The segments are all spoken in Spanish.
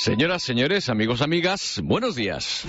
Señoras, señores, amigos, amigas, buenos días.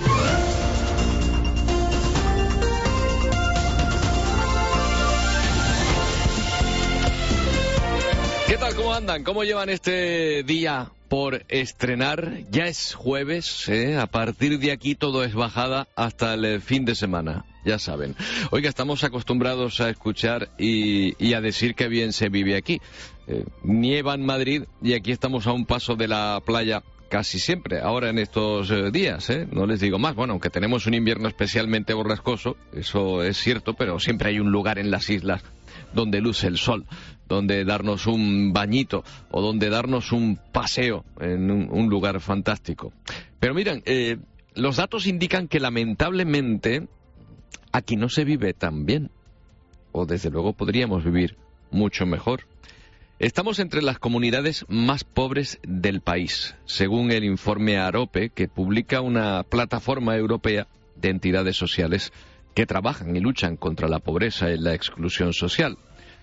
¿Qué tal? ¿Cómo andan? ¿Cómo llevan este día por estrenar? Ya es jueves, ¿eh? A partir de aquí todo es bajada hasta el fin de semana, ya saben. Oiga, estamos acostumbrados a escuchar y a decir que bien se vive aquí. Nieva en Madrid y aquí estamos a un paso de la playa casi siempre, ahora en estos días, ¿eh? No les digo más. Bueno, aunque tenemos un invierno especialmente borrascoso, eso es cierto, pero siempre hay un lugar en las islas donde luce el sol, donde darnos un bañito o donde darnos un paseo en un lugar fantástico. Pero miren, los datos indican que lamentablemente aquí no se vive tan bien, o desde luego podríamos vivir mucho mejor. Estamos entre las comunidades más pobres del país, según el informe AROPE, que publica una plataforma europea de entidades sociales que trabajan y luchan contra la pobreza y la exclusión social.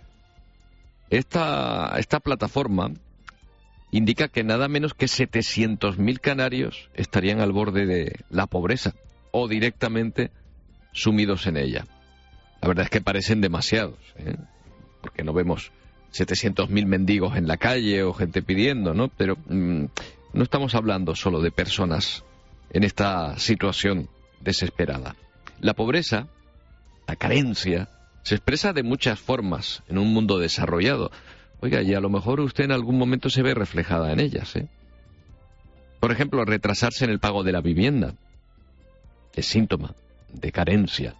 Esta plataforma indica que nada menos que 700.000 canarios estarían al borde de la pobreza o directamente sumidos en ella. La verdad es que parecen demasiados, ¿eh? Porque no vemos 700.000 mendigos en la calle o gente pidiendo, ¿no? Pero no estamos hablando solo de personas en esta situación desesperada. La pobreza, la carencia, se expresa de muchas formas en un mundo desarrollado. Oiga, y a lo mejor usted en algún momento se ve reflejada en ellas, ¿eh? Por ejemplo, retrasarse en el pago de la vivienda es síntoma de carencia.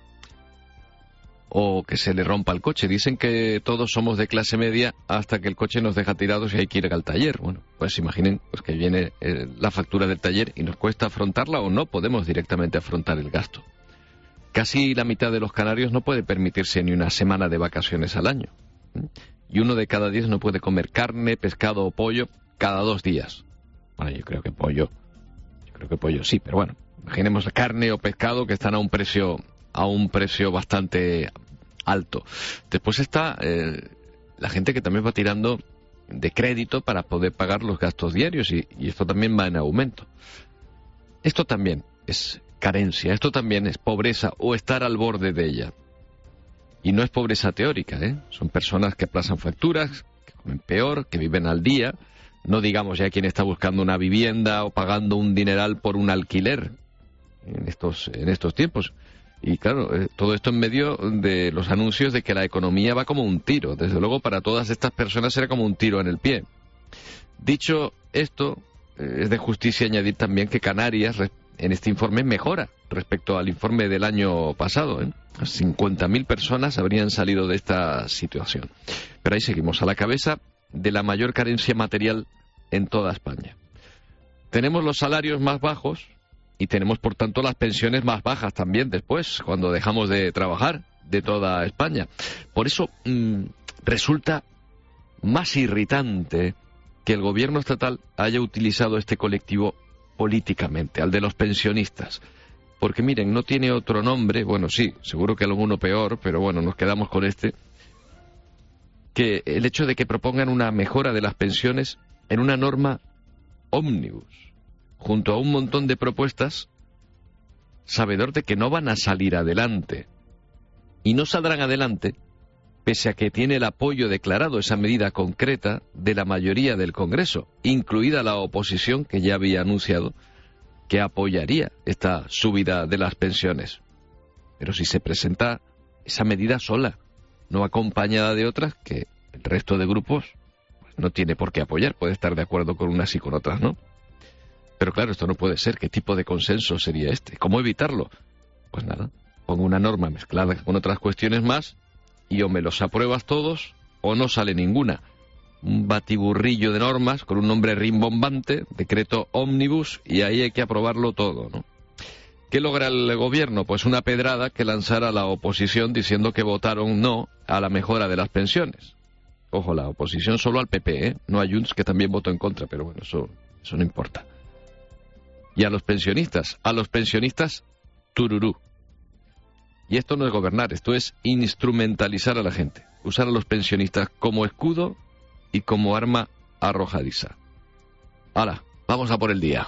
O que se le rompa el coche. Dicen que todos somos de clase media hasta que el coche nos deja tirados y hay que ir al taller. Bueno, pues imaginen pues que viene la factura del taller y nos cuesta afrontarla o no podemos directamente afrontar el gasto. Casi la mitad de los canarios no puede permitirse ni una semana de vacaciones al año. Y 1 de cada 10 no puede comer carne, pescado o pollo cada 2 días. Bueno, yo creo que pollo sí, pero bueno, imaginemos carne o pescado que están a un precio bastante alto. Después está la gente que también va tirando de crédito para poder pagar los gastos diarios y esto también va en aumento. Esto también es carencia, esto también es pobreza o estar al borde de ella. Y no es pobreza teórica, ¿eh? Son personas que aplazan facturas, que comen peor, que viven al día. No digamos ya quien está buscando una vivienda o pagando un dineral por un alquiler en estos tiempos. Y claro, todo esto en medio de los anuncios de que la economía va como un tiro. Desde luego para todas estas personas será como un tiro en el pie. Dicho esto, es de justicia añadir también que Canarias en este informe mejora respecto al informe del año pasado, ¿eh? 50.000 personas habrían salido de esta situación. Pero ahí seguimos, a la cabeza de la mayor carencia material en toda España. Tenemos los salarios más bajos y tenemos, por tanto, las pensiones más bajas también después, cuando dejamos de trabajar, de toda España. Por eso resulta más irritante que el gobierno estatal haya utilizado este colectivo políticamente, al de los pensionistas. Porque miren, no tiene otro nombre, bueno, sí, seguro que alguno peor, pero bueno, nos quedamos con este, que el hecho de que propongan una mejora de las pensiones en una norma ómnibus, junto a un montón de propuestas, sabedor de que no van a salir adelante. Y no saldrán adelante, pese a que tiene el apoyo declarado esa medida concreta de la mayoría del Congreso, incluida la oposición, que ya había anunciado que apoyaría esta subida de las pensiones. Pero si se presenta esa medida sola, no acompañada de otras que el resto de grupos pues no tiene por qué apoyar, puede estar de acuerdo con unas y con otras, ¿no? Pero claro, esto no puede ser. ¿Qué tipo de consenso sería este? ¿Cómo evitarlo? Pues nada, pongo una norma mezclada con otras cuestiones más y o me los apruebas todos o no sale ninguna. Un batiburrillo de normas con un nombre rimbombante, decreto ómnibus, y ahí hay que aprobarlo todo, ¿no? ¿Qué logra el gobierno? Pues una pedrada que lanzara a la oposición diciendo que votaron no a la mejora de las pensiones. Ojo, la oposición solo al PP, ¿eh? No a Junts, que también votó en contra, pero bueno, eso no importa. Y a los pensionistas tururú. Y esto no es gobernar, esto es instrumentalizar a la gente, usar a los pensionistas como escudo y como arma arrojadiza. ¡Hala! Vamos a por el día.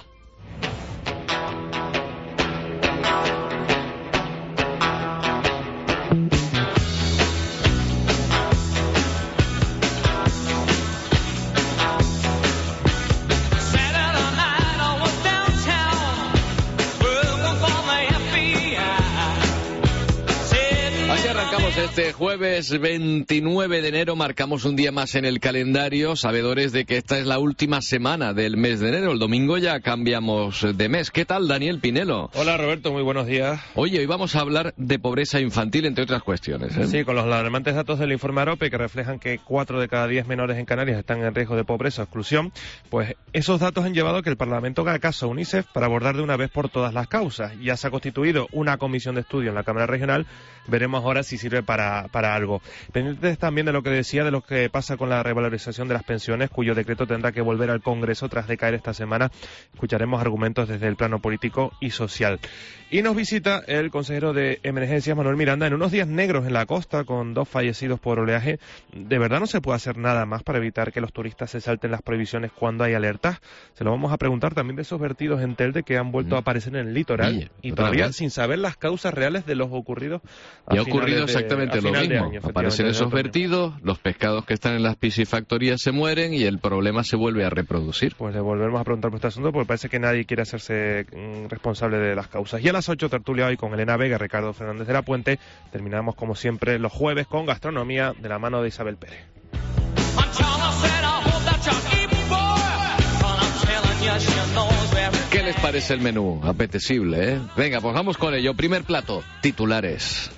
Este jueves 29 de enero marcamos un día más en el calendario, sabedores de que esta es la última semana del mes de enero. El domingo ya cambiamos de mes. ¿Qué tal, Daniel Pinelo? Hola, Roberto, muy buenos días. Oye, hoy vamos a hablar de pobreza infantil, entre otras cuestiones, ¿eh? Sí, con los alarmantes datos del informe AROPE que reflejan que 4 de cada 10 menores en Canarias están en riesgo de pobreza o exclusión, pues esos datos han llevado a que el Parlamento haga caso a UNICEF para abordar de una vez por todas las causas. Ya se ha constituido una comisión de estudio en la Cámara Regional, veremos ahora si sirve para algo. Pendientes también de lo que decía de lo que pasa con la revalorización de las pensiones, cuyo decreto tendrá que volver al Congreso tras decaer esta semana. Escucharemos argumentos desde el plano político y social. Y nos visita el consejero de Emergencias, Manuel Miranda, en unos días negros en la costa, con 2 fallecidos por oleaje. ¿De verdad no se puede hacer nada más para evitar que los turistas se salten las prohibiciones cuando hay alertas? Se lo vamos a preguntar también de esos vertidos en Telde que han vuelto a aparecer en el litoral y todavía sin saber las causas reales de los ocurridos. Y ha ocurrido exactamente lo mismo. Aparecen esos vertidos, los pescados que están en las piscifactorías se mueren y el problema se vuelve a reproducir. Pues le volvemos a preguntar por este asunto porque parece que nadie quiere hacerse responsable de las causas. Y a las 8, tertulia hoy con Elena Vega, Ricardo Fernández de la Puente. Terminamos como siempre los jueves con gastronomía de la mano de Isabel Pérez. ¿Qué les parece el menú? Apetecible, ¿eh? Venga, pues vamos con ello. Primer plato, titulares.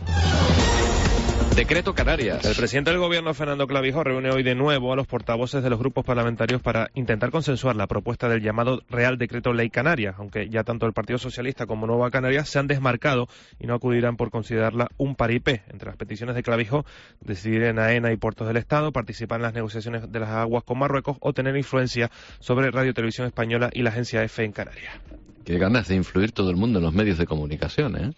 Decreto Canarias. El presidente del Gobierno, Fernando Clavijo, reúne hoy de nuevo a los portavoces de los grupos parlamentarios para intentar consensuar la propuesta del llamado Real Decreto Ley Canarias, aunque ya tanto el Partido Socialista como Nueva Canarias se han desmarcado y no acudirán por considerarla un paripé. Entre las peticiones de Clavijo, decidir en AENA y Puertos del Estado, participar en las negociaciones de las aguas con Marruecos o tener influencia sobre Radio Televisión Española y la agencia EFE en Canarias. Qué ganas de influir todo el mundo en los medios de comunicación, ¿eh?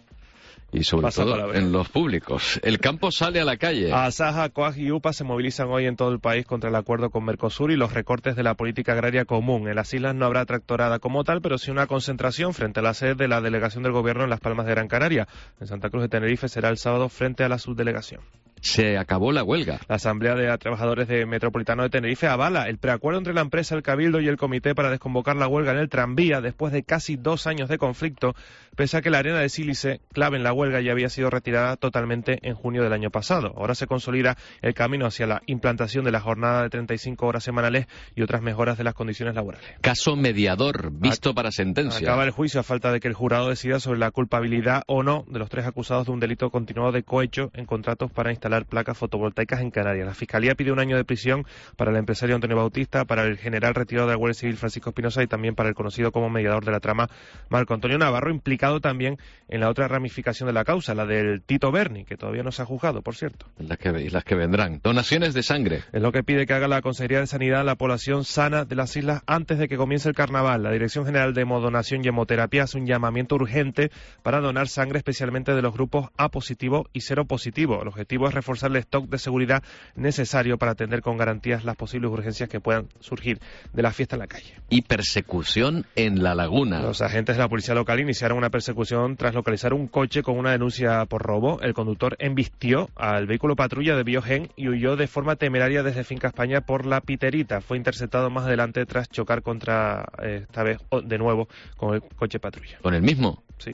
Y sobre todo en los públicos. El campo sale a la calle. Asaja, COAG y UPA se movilizan hoy en todo el país contra el acuerdo con Mercosur y los recortes de la política agraria común. En las islas no habrá tractorada como tal, pero sí una concentración frente a la sede de la delegación del Gobierno en Las Palmas de Gran Canaria. En Santa Cruz de Tenerife será el sábado frente a la subdelegación. Se acabó la huelga. La Asamblea de Trabajadores de Metropolitano de Tenerife avala el preacuerdo entre la empresa, el Cabildo y el Comité para desconvocar la huelga en el tranvía después de casi 2 años de conflicto, pese a que la arena de sílice, clave en la huelga, ya había sido retirada totalmente en junio del año pasado. Ahora se consolida el camino hacia la implantación de la jornada de 35 horas semanales y otras mejoras de las condiciones laborales. Caso mediador, visto para sentencia. Acaba el juicio a falta de que el jurado decida sobre la culpabilidad o no de los 3 acusados de un delito continuado de cohecho en contratos para instalar placas fotovoltaicas en Canarias. La Fiscalía pide 1 año de prisión para el empresario Antonio Bautista, para el general retirado de la Guardia Civil Francisco Espinosa y también para el conocido como mediador de la trama Marco Antonio Navarro, implicado también en la otra ramificación de la causa, la del Tito Berni, que todavía no se ha juzgado, por cierto. Las que vendrán. Donaciones de sangre. Es lo que pide que haga la Consejería de Sanidad a la población sana de las islas antes de que comience el carnaval. La Dirección General de Hemodonación y Hemoterapia hace un llamamiento urgente para donar sangre, especialmente de los grupos A positivo y 0 positivo. El objetivo es reforzar el stock de seguridad necesario para atender con garantías las posibles urgencias que puedan surgir de la fiesta en la calle. Y persecución en La Laguna. Los agentes de la policía local iniciaron una persecución tras localizar un coche con una denuncia por robo. El conductor embistió al vehículo patrulla de Biogen y huyó de forma temeraria desde Finca España por La Piterita. Fue interceptado más adelante tras chocar contra, esta vez de nuevo, con el coche patrulla. ¿Con el mismo? Sí.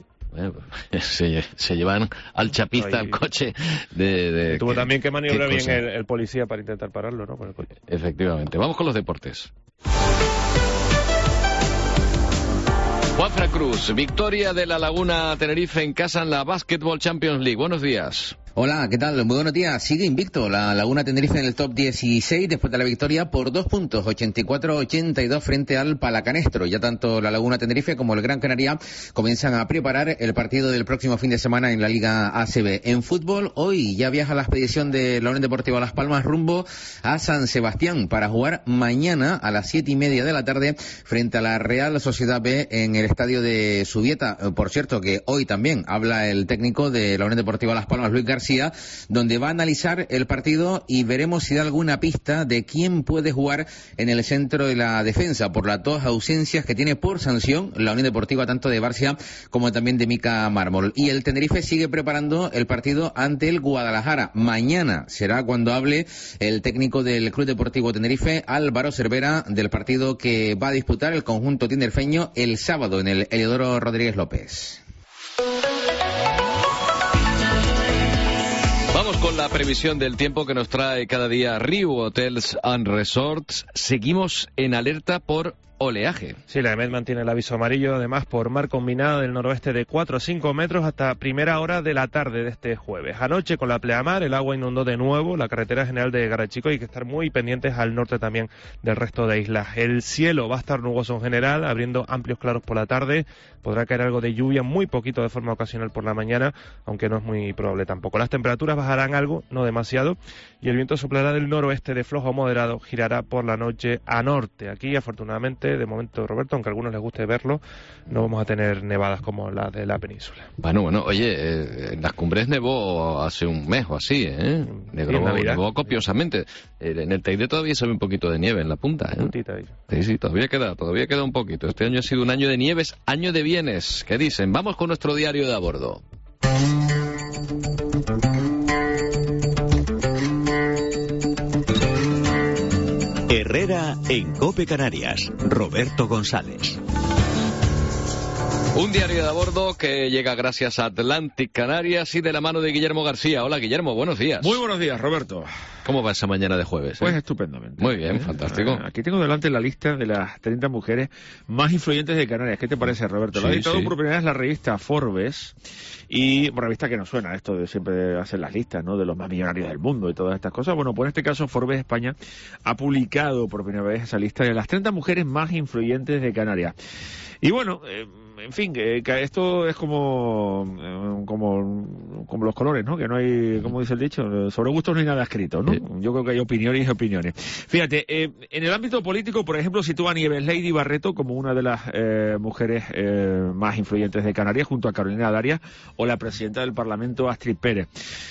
Se llevan al chapista al coche tuvo también que maniobrar bien el policía para intentar pararlo, ¿no? Con el coche. Efectivamente. Vamos con los deportes. Juanfran Cruz, victoria de La Laguna Tenerife en casa en la Basketball Champions League. Buenos días. Hola, ¿qué tal? Muy buenos días. Sigue invicto la Laguna Tenerife en el top 16 después de la victoria por 2 puntos, 84-82 frente al Palacanestro. Ya tanto la Laguna Tenerife como el Gran Canaria comienzan a preparar el partido del próximo fin de semana en la Liga ACB. En fútbol, hoy ya viaja la expedición de la Unión Deportiva Las Palmas rumbo a San Sebastián para jugar mañana a las 7:30 de la tarde frente a la Real Sociedad B en el estadio de Zubieta. Por cierto, que hoy también habla el técnico de la Unión Deportiva Las Palmas, Luis García, García, donde va a analizar el partido y veremos si da alguna pista de quién puede jugar en el centro de la defensa por las dos ausencias que tiene por sanción la Unión Deportiva, tanto de Barcia como también de Mica Mármol. Y el Tenerife sigue preparando el partido ante el Guadalajara. Mañana será cuando hable el técnico del Club Deportivo Tenerife, Álvaro Cervera, del partido que va a disputar el conjunto tinerfeño el sábado en el Heliodoro Rodríguez López. Vamos con la previsión del tiempo que nos trae cada día Riu Hotels and Resorts. Seguimos en alerta por oleaje. Sí, la EMET mantiene el aviso amarillo, además por mar combinada del noroeste de 4 a 5 metros hasta primera hora de la tarde de este jueves. Anoche, con la pleamar, el agua inundó de nuevo la carretera general de Garachico y hay que estar muy pendientes al norte también del resto de islas. El cielo va a estar nuboso en general, abriendo amplios claros por la tarde. Podrá caer algo de lluvia, muy poquito de forma ocasional por la mañana, aunque no es muy probable tampoco. Las temperaturas bajarán algo, no demasiado, y el viento soplará del noroeste de flojo a moderado, girará por la noche a norte. Aquí, afortunadamente, de momento, Roberto, aunque a algunos les guste verlo, no vamos a tener nevadas como las de la península. Bueno, oye, en las Cumbres nevó hace un mes o así, ¿eh? Nevó copiosamente. En el Teide todavía se ve un poquito de nieve en la punta, ¿eh? Sí, todavía queda un poquito. Este año ha sido un año de nieves, año de bienes. ¿Qué dicen? Vamos con nuestro diario de a bordo. Herrera en COPE Canarias. Roberto González. Un diario de a bordo que llega gracias a Atlantic Canarias y de la mano de Guillermo García. Hola, Guillermo, buenos días. Muy buenos días, Roberto. ¿Cómo va esa mañana de jueves? Pues estupendamente. Muy bien, fantástico. Aquí tengo delante la lista de las 30 mujeres más influyentes de Canarias. ¿Qué te parece, Roberto? Lo ha editado por primera vez la revista Forbes, y revista que nos suena esto de siempre hacer las listas, ¿no?, de los más millonarios del mundo y todas estas cosas. Bueno, pues en este caso Forbes España ha publicado por primera vez esa lista de las 30 mujeres más influyentes de Canarias. Y bueno, en fin, que esto es como los colores, ¿no? Que no hay, como dice el dicho, sobre gustos no hay nada escrito, ¿no? Yo creo que hay opiniones y opiniones. Fíjate, en el ámbito político, por ejemplo, sitúa a Nieves Lady Barreto como una de las mujeres más influyentes de Canarias, junto a Carolina Darias o la presidenta del Parlamento, Astrid Pérez.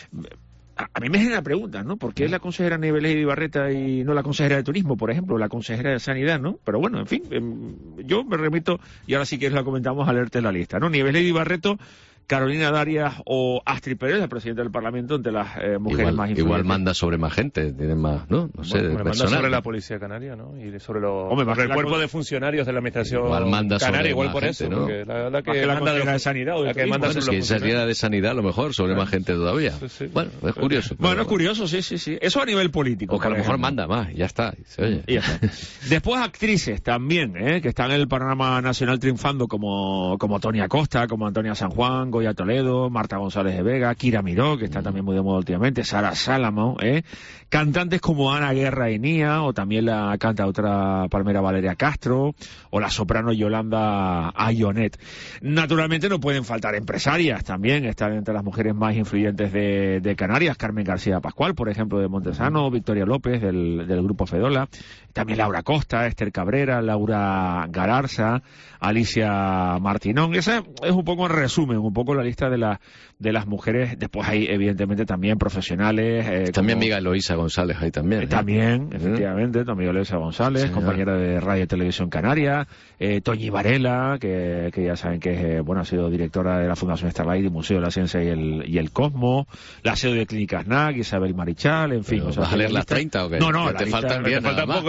A mí me genera preguntas, ¿no? ¿Por qué es la consejera Nieves Lady Barreta y no la consejera de Turismo, por ejemplo, la consejera de Sanidad, ¿no? Pero bueno, en fin, yo me remito, y ahora sí que la comentamos, a leerte la lista, ¿no? Nieves Lady Barreto, Carolina Darias o Astrid Pérez, la presidenta del Parlamento, entre las mujeres más influyentes. Igual manda sobre más gente, tienen más, ¿no? No sé, manda sobre la Policía Canaria, ¿no? Y sobre el cuerpo de funcionarios de la Administración Canaria, igual por eso, ¿no? Porque la que manda de Sanidad, la que manda sobre la Secretaría de Sanidad, a lo mejor, sobre más gente todavía. Sí. Bueno, es curioso. Bueno, es curioso, sí. Eso a nivel político. O que a lo mejor manda más, ya está. Se oye. Y ya está. Después actrices también, que están en el panorama nacional triunfando, como Tony Acosta, como Antonia San Juan, Goya Toledo, Marta González de Vega, Kira Miró, que está también muy de moda últimamente, Sara Salamo, cantantes como Ana Guerra y Nia, o también la cantautora palmera Valeria Castro, o la soprano Yolanda Ayonet. Naturalmente no pueden faltar empresarias también, están entre las mujeres más influyentes de Canarias, Carmen García Pascual, por ejemplo, de Montesano, Victoria López, del Grupo Fedola, también Laura Costa, Esther Cabrera, Laura Gararza, Alicia Martinón. Esa es un poco en resumen, un poco la lista de las mujeres. Después hay evidentemente también profesionales. También amiga Eloísa González ahí también. También, efectivamente, tu amiga Eloísa González, compañera de Radio y Televisión Canaria. Toñi Varela, que ya saben que ha sido directora de la Fundación Starlight y Museo de la Ciencia y el Cosmos. La CEO de Clínicas NAC, Isabel Marichal, en fin. ¿Vas a leer las 30 o qué? No, te faltan 10 nada más.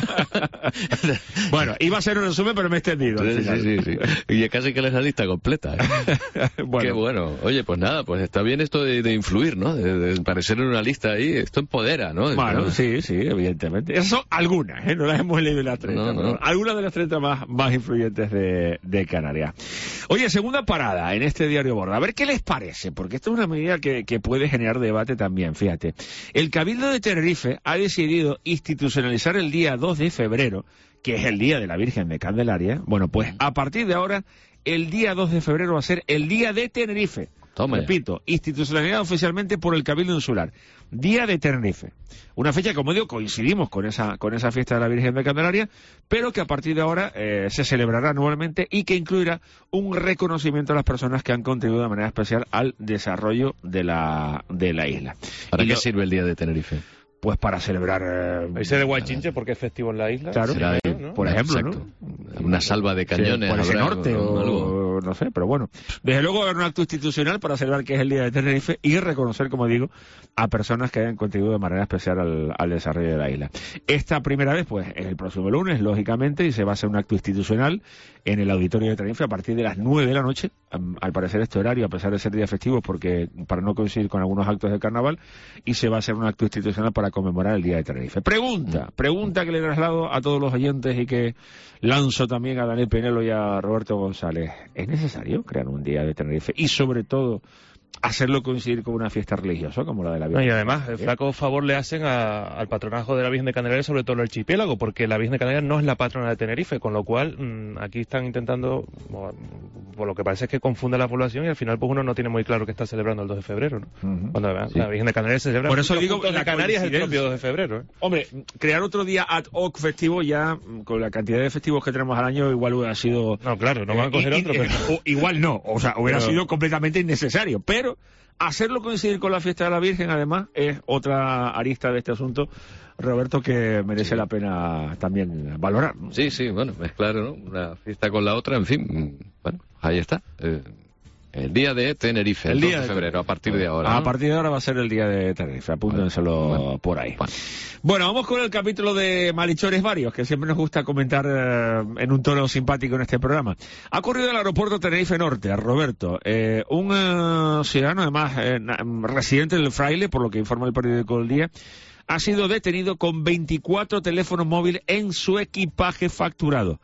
Bueno, iba a ser un resumen, pero me he extendido. Sí. Y casi que lees la lista completa. Bueno. Qué bueno. Oye, pues nada, pues está bien esto de influir, ¿no? De aparecer en una lista ahí. Esto empodera, ¿no? Bueno, sí, evidentemente. Esas son algunas, no las hemos leído en las 30. No. Algunas de las 30 más influyentes de Canarias. Oye, segunda parada en este diario Borda. A ver qué les parece, porque esto es una medida que puede generar debate también, fíjate. El Cabildo de Tenerife ha decidido institucionalizar el día 2 de febrero, que es el Día de la Virgen de Candelaria. Bueno, pues a partir de ahora, el día 2 de febrero va a ser el Día de Tenerife. Repito, institucionalizada oficialmente por el Cabildo Insular. Día de Tenerife. Una fecha, como digo, coincidimos con esa fiesta de la Virgen de Candelaria, pero que a partir de ahora se celebrará anualmente y que incluirá un reconocimiento a las personas que han contribuido de manera especial al desarrollo de la isla. ¿Para qué sirve el Día de Tenerife? Pues para celebrar... Ese de Guaychinche, porque es festivo en la isla. Claro, ¿no? Por ejemplo, exacto, ¿no? Una salva de cañones. Por ese norte o algo. No sé, pero bueno. Desde luego habrá un acto institucional para celebrar que es el Día de Tenerife y reconocer, como digo, a personas que hayan contribuido de manera especial al desarrollo de la isla. Esta primera vez, pues, es el próximo lunes, lógicamente, y se va a hacer un acto institucional en el Auditorio de Tenerife a partir de las 9 de la noche. Al parecer este horario, a pesar de ser día festivo, porque para no coincidir con algunos actos del carnaval, y se va a hacer un acto institucional para conmemorar el Día de Tenerife. Pregunta que le traslado a todos los oyentes y que lanzo también a Daniel Penelo y a Roberto González. ¿Es necesario crear un Día de Tenerife? Y sobre todo, hacerlo coincidir con una fiesta religiosa como la de la Virgen. Y además, el flaco favor le hacen al patronaje de la Virgen de Candelaria, sobre todo en el archipiélago, porque la Virgen de Candelaria no es la patrona de Tenerife, con lo cual aquí están intentando, por lo que parece es que confunde a la población y al final pues uno no tiene muy claro que está celebrando el 2 de febrero, ¿no? Cuando la Virgen de Candelaria se celebra... Por eso digo que la Canaria es el propio 2 de febrero, ¿eh? Hombre, crear otro día ad hoc festivo ya, con la cantidad de festivos que tenemos al año, igual hubiera sido... No, claro, no van a coger otro, pero... Igual no, o sea, hubiera sido completamente innecesario, pero... Hacerlo coincidir con la fiesta de la Virgen, además, es otra arista de este asunto, Roberto, que merece la pena también valorar, ¿no? Sí, bueno, es claro, ¿no? Una fiesta con la otra, en fin, bueno, ahí está. El Día de Tenerife, el 2 de febrero, a partir de ahora, ¿no? A partir de ahora va a ser el Día de Tenerife, apúntenselo por ahí. Bueno, vamos con el capítulo de malhechores varios, que siempre nos gusta comentar en un tono simpático en este programa. Ha ocurrido en el aeropuerto Tenerife Norte, a Roberto. Un ciudadano, además, residente del Fraile, por lo que informa el periódico El Día, ha sido detenido con 24 teléfonos móviles en su equipaje facturado.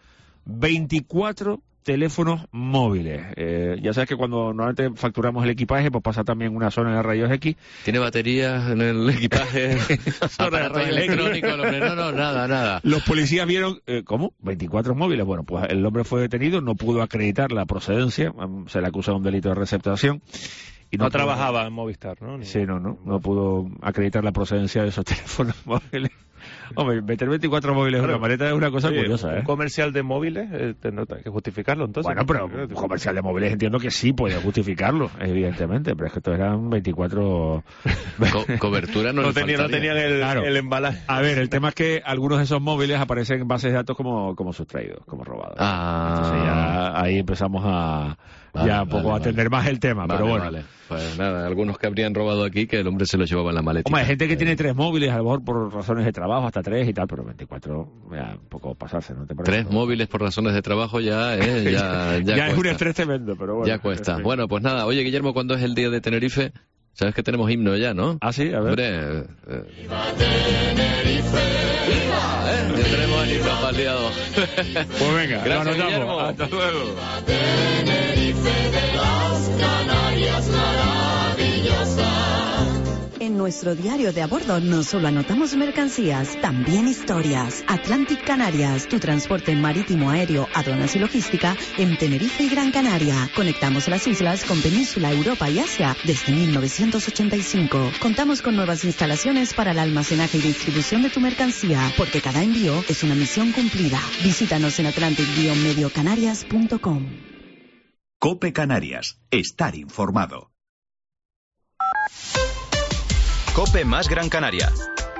24 teléfonos móviles. Ya sabes que cuando normalmente facturamos el equipaje, pues pasa también una zona de rayos X. ¿Tiene baterías en el equipaje? Aparato electrónico, no, nada. Los policías vieron, ¿cómo? 24 móviles. Bueno, pues el hombre fue detenido, no pudo acreditar la procedencia, se le acusa de un delito de receptación. Y no trabajaba en Movistar, ¿no? Sí, no pudo acreditar la procedencia de esos teléfonos móviles. Hombre, meter 24 móviles en una maleta es una cosa curiosa, ¿eh? Un comercial de móviles, hay que justificarlo, entonces. Bueno, pero un comercial de móviles entiendo que sí puede justificarlo, evidentemente, pero es que estos eran 24... Cobertura no tenían el embalaje. A ver, el tema es que algunos de esos móviles aparecen en bases de datos como sustraídos, como robados. Entonces ya ahí empezamos a atender más el tema, pero bueno. Vale. Pues nada, algunos que habrían robado aquí, que el hombre se los llevaba en la maleta. Hombre, hay gente que tiene 3 móviles, a lo mejor por razones de trabajo, hasta 3 y tal, pero 24, ya un poco pasarse, ¿no te parece? 3 móviles por razones de trabajo ya es un estrés tremendo, pero bueno. Ya cuesta. Bueno, pues nada, oye, Guillermo, ¿cuándo es el Día de Tenerife? Sabes que tenemos himno ya, ¿no? Ah, sí, a ver. Hombre, ¡Viva Tenerife! ¡Viva! Ya tenemos el himno paliado. Pues venga, gracias, Guillermo. Hasta luego. ¡Viva Tenerife de las Canarias maravillosa! En nuestro diario de a bordo no solo anotamos mercancías, también historias. Atlantic Canarias, tu transporte marítimo, aéreo, aduanas y logística en Tenerife y Gran Canaria. Conectamos las islas con Península, Europa y Asia desde 1985. Contamos con nuevas instalaciones para el almacenaje y distribución de tu mercancía, porque cada envío es una misión cumplida. Visítanos en atlantic-mediocanarias.com. COPE Canarias. Estar informado. COPE más Gran Canaria.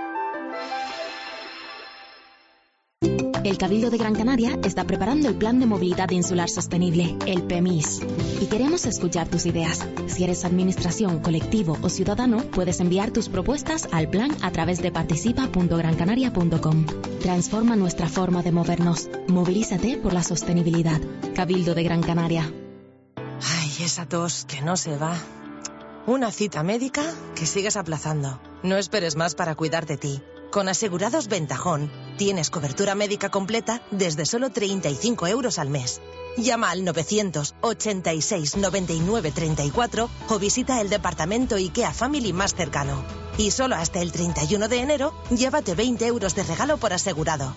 El Cabildo de Gran Canaria está preparando el Plan de Movilidad Insular Sostenible, el PEMIS. Y queremos escuchar tus ideas. Si eres administración, colectivo o ciudadano, puedes enviar tus propuestas al plan a través de participa.grancanaria.com. Transforma nuestra forma de movernos. Movilízate por la sostenibilidad. Cabildo de Gran Canaria. Ay, esa tos que no se va. Una cita médica que sigues aplazando. No esperes más para cuidar de ti. Con Asegurados Ventajón tienes cobertura médica completa desde solo 35 euros al mes. Llama al 986 99 34 o visita el departamento IKEA Family más cercano. Y solo hasta el 31 de enero, llévate 20 euros de regalo por asegurado.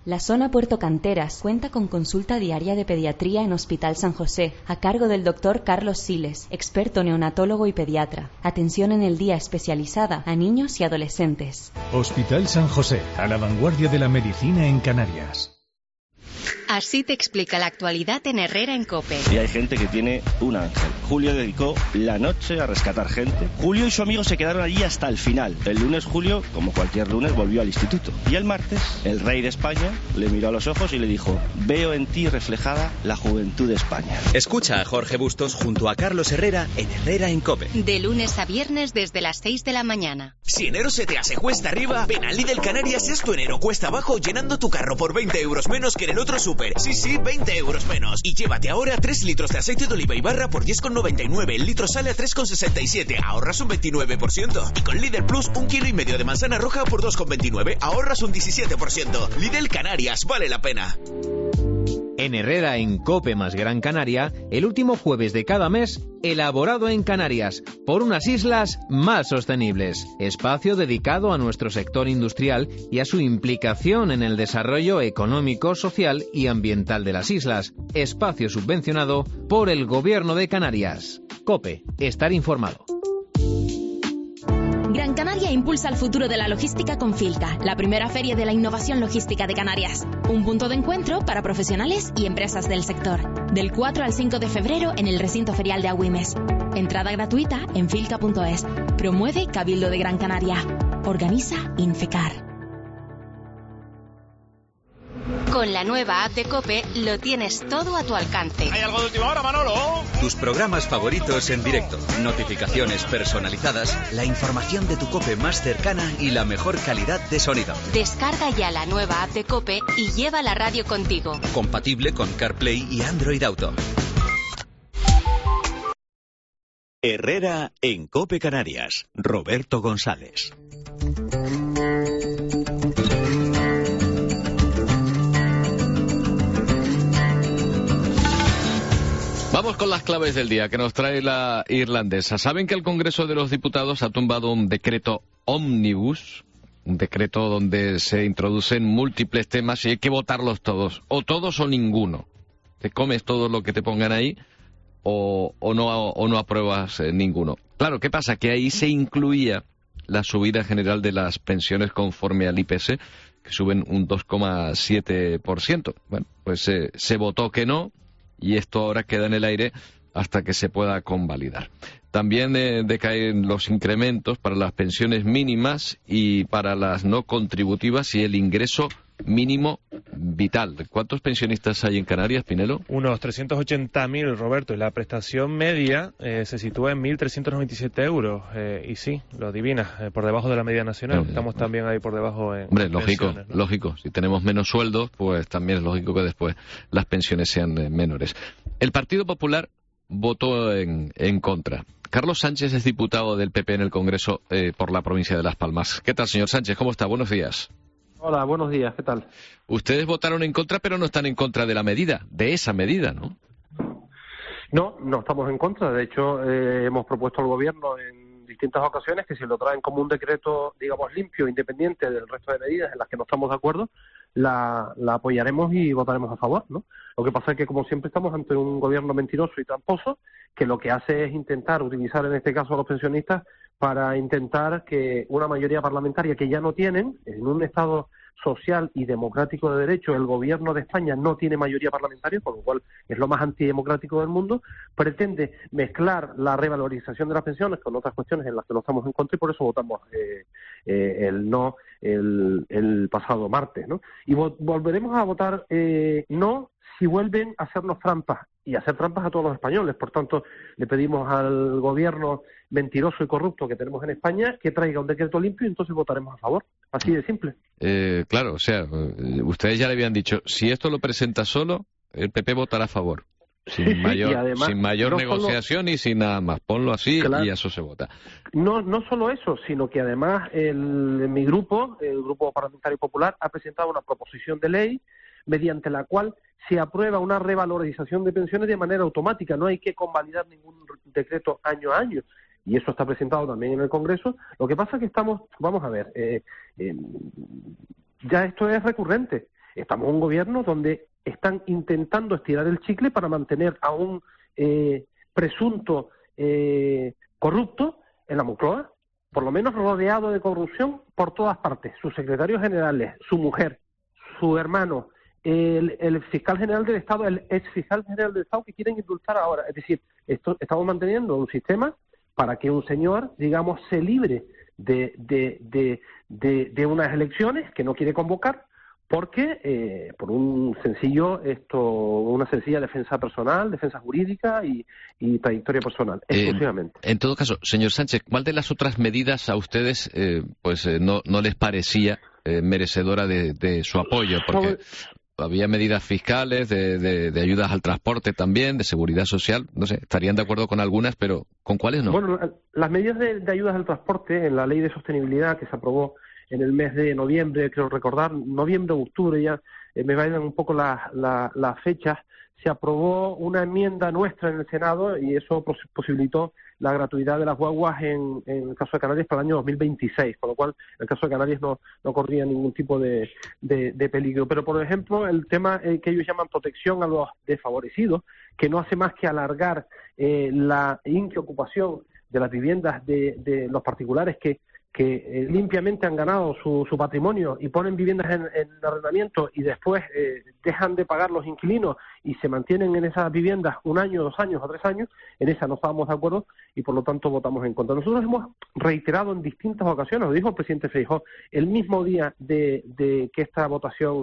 La zona Puerto Canteras cuenta con consulta diaria de pediatría en Hospital San José, a cargo del Dr. Carlos Siles, experto neonatólogo y pediatra. Atención en el día especializada a niños y adolescentes. Hospital San José, a la vanguardia de la medicina en Canarias. Así te explica la actualidad en Herrera en COPE. Y hay gente que tiene un ángel. Julio dedicó la noche a rescatar gente. Julio y su amigo se quedaron allí hasta el final. El lunes Julio, como cualquier lunes, volvió al instituto. Y el martes, el rey de España le miró a los ojos y le dijo: veo en ti reflejada la juventud de España. Escucha a Jorge Bustos junto a Carlos Herrera en Herrera en COPE. De lunes a viernes desde las 6 de la mañana. Si enero se te hace cuesta arriba, ven a Lidl Canarias es tu enero cuesta abajo llenando tu carro por 20 euros menos que en el otro súper. Sí, 20 euros menos. Y llévate ahora 3 litros de aceite de oliva y barra por 10,99. El litro sale a 3,67. Ahorras un 29%. Y con Lidl Plus, 1,5 kilos de manzana roja por 2,29. Ahorras un 17%. Lidl Canarias, vale la pena. En Herrera en COPE más Gran Canaria, el último jueves de cada mes, elaborado en Canarias, por unas islas más sostenibles. Espacio dedicado a nuestro sector industrial y a su implicación en el desarrollo económico, social y ambiental de las islas. Espacio subvencionado por el Gobierno de Canarias. COPE, estar informado. Gran Canaria impulsa el futuro de la logística con Filca, la primera feria de la innovación logística de Canarias. Un punto de encuentro para profesionales y empresas del sector. Del 4 al 5 de febrero en el recinto ferial de Agüimes. Entrada gratuita en filca.es. Promueve Cabildo de Gran Canaria. Organiza Infecar. Con la nueva app de COPE lo tienes todo a tu alcance. ¿Hay algo de última hora, Manolo? Tus programas favoritos en directo, notificaciones personalizadas, la información de tu COPE más cercana y la mejor calidad de sonido. Descarga ya la nueva app de COPE y lleva la radio contigo. Compatible con CarPlay y Android Auto. Herrera en COPE Canarias. Roberto González. Vamos con las claves del día que nos trae la irlandesa. Saben que el Congreso de los Diputados ha tumbado un decreto ómnibus, un decreto donde se introducen múltiples temas y hay que votarlos todos, o todos o ninguno. Te comes todo lo que te pongan ahí o no apruebas ninguno. Claro, ¿qué pasa? Que ahí se incluía la subida general de las pensiones conforme al IPC, que suben un 2,7%. Bueno, pues se votó que no. Y esto ahora queda en el aire hasta que se pueda convalidar. También decaen los incrementos para las pensiones mínimas y para las no contributivas y el ingreso mínimo vital. ¿Cuántos pensionistas hay en Canarias, Pinelo? Unos 380.000, Roberto, y la prestación media se sitúa en 1.397 euros. Y sí, lo adivinas, por debajo de la media nacional. Estamos también ahí por debajo en pensiones, ¿no? Lógico. Si tenemos menos sueldos, pues también es lógico que después las pensiones sean menores. El Partido Popular votó en contra. Carlos Sánchez es diputado del PP en el Congreso por la provincia de Las Palmas. ¿Qué tal, señor Sánchez? ¿Cómo está? Buenos días. Hola, buenos días, ¿qué tal? Ustedes votaron en contra, pero no están en contra de la medida, de esa medida, ¿no? No estamos en contra. De hecho, hemos propuesto al Gobierno en distintas ocasiones que si lo traen como un decreto, digamos, limpio, independiente del resto de medidas en las que no estamos de acuerdo, la apoyaremos y votaremos a favor, ¿no? Lo que pasa es que, como siempre, estamos ante un Gobierno mentiroso y tramposo que lo que hace es intentar utilizar, en este caso, a los pensionistas para intentar que una mayoría parlamentaria que ya no tienen, en un Estado social y democrático de derecho, el Gobierno de España no tiene mayoría parlamentaria, con lo cual es lo más antidemocrático del mundo, pretende mezclar la revalorización de las pensiones con otras cuestiones en las que no estamos en contra y por eso votamos el no el pasado martes, ¿no? Y volveremos a votar no si vuelven a hacernos trampas y hacer trampas a todos los españoles. Por tanto, le pedimos al Gobierno mentiroso y corrupto que tenemos en España que traiga un decreto limpio y entonces votaremos a favor. Así de simple. Claro, o sea, ustedes ya le habían dicho, si esto lo presenta solo, el PP votará a favor. Sin mayor negociación y sin nada más. Ponlo así, claro, y eso se vota. No solo eso, sino que además mi grupo, el Grupo Parlamentario Popular, ha presentado una proposición de ley mediante la cual se aprueba una revalorización de pensiones de manera automática. No hay que convalidar ningún decreto año a año. Y eso está presentado también en el Congreso. Lo que pasa es que vamos a ver, ya esto es recurrente. estamos en un gobierno donde están intentando estirar el chicle para mantener a un presunto corrupto en la Moncloa, por lo menos rodeado de corrupción por todas partes, sus secretarios generales, su mujer, su hermano, el fiscal general del Estado, el ex fiscal general del Estado que quieren indultar ahora. Es decir, estamos manteniendo un sistema para que un señor, digamos, se libre de unas elecciones que no quiere convocar porque por una sencilla defensa personal, defensa jurídica y trayectoria personal, exclusivamente. En todo caso, señor Sánchez, ¿cuál de las otras medidas a ustedes no les parecía merecedora de su apoyo? Porque había medidas fiscales, de ayudas al transporte también, de seguridad social, no sé, estarían de acuerdo con algunas, pero ¿con cuáles no? Bueno, las medidas de ayudas al transporte en la Ley de Sostenibilidad que se aprobó en el mes de noviembre, creo recordar, noviembre o octubre ya, me vayan un poco las fechas, se aprobó una enmienda nuestra en el Senado y eso posibilitó la gratuidad de las guaguas en el caso de Canarias para el año 2026, con lo cual en el caso de Canarias no corría ningún tipo de peligro. Pero, por ejemplo, el tema que ellos llaman protección a los desfavorecidos, que no hace más que alargar la inquiocupación de las viviendas de los particulares que limpiamente han ganado su patrimonio y ponen viviendas en arrendamiento y después dejan de pagar los inquilinos y se mantienen en esas viviendas 1 año, 2 años o 3 años, en esa no estábamos de acuerdo y por lo tanto votamos en contra. Nosotros hemos reiterado en distintas ocasiones, lo dijo el presidente Feijóo, el mismo día de que esta votación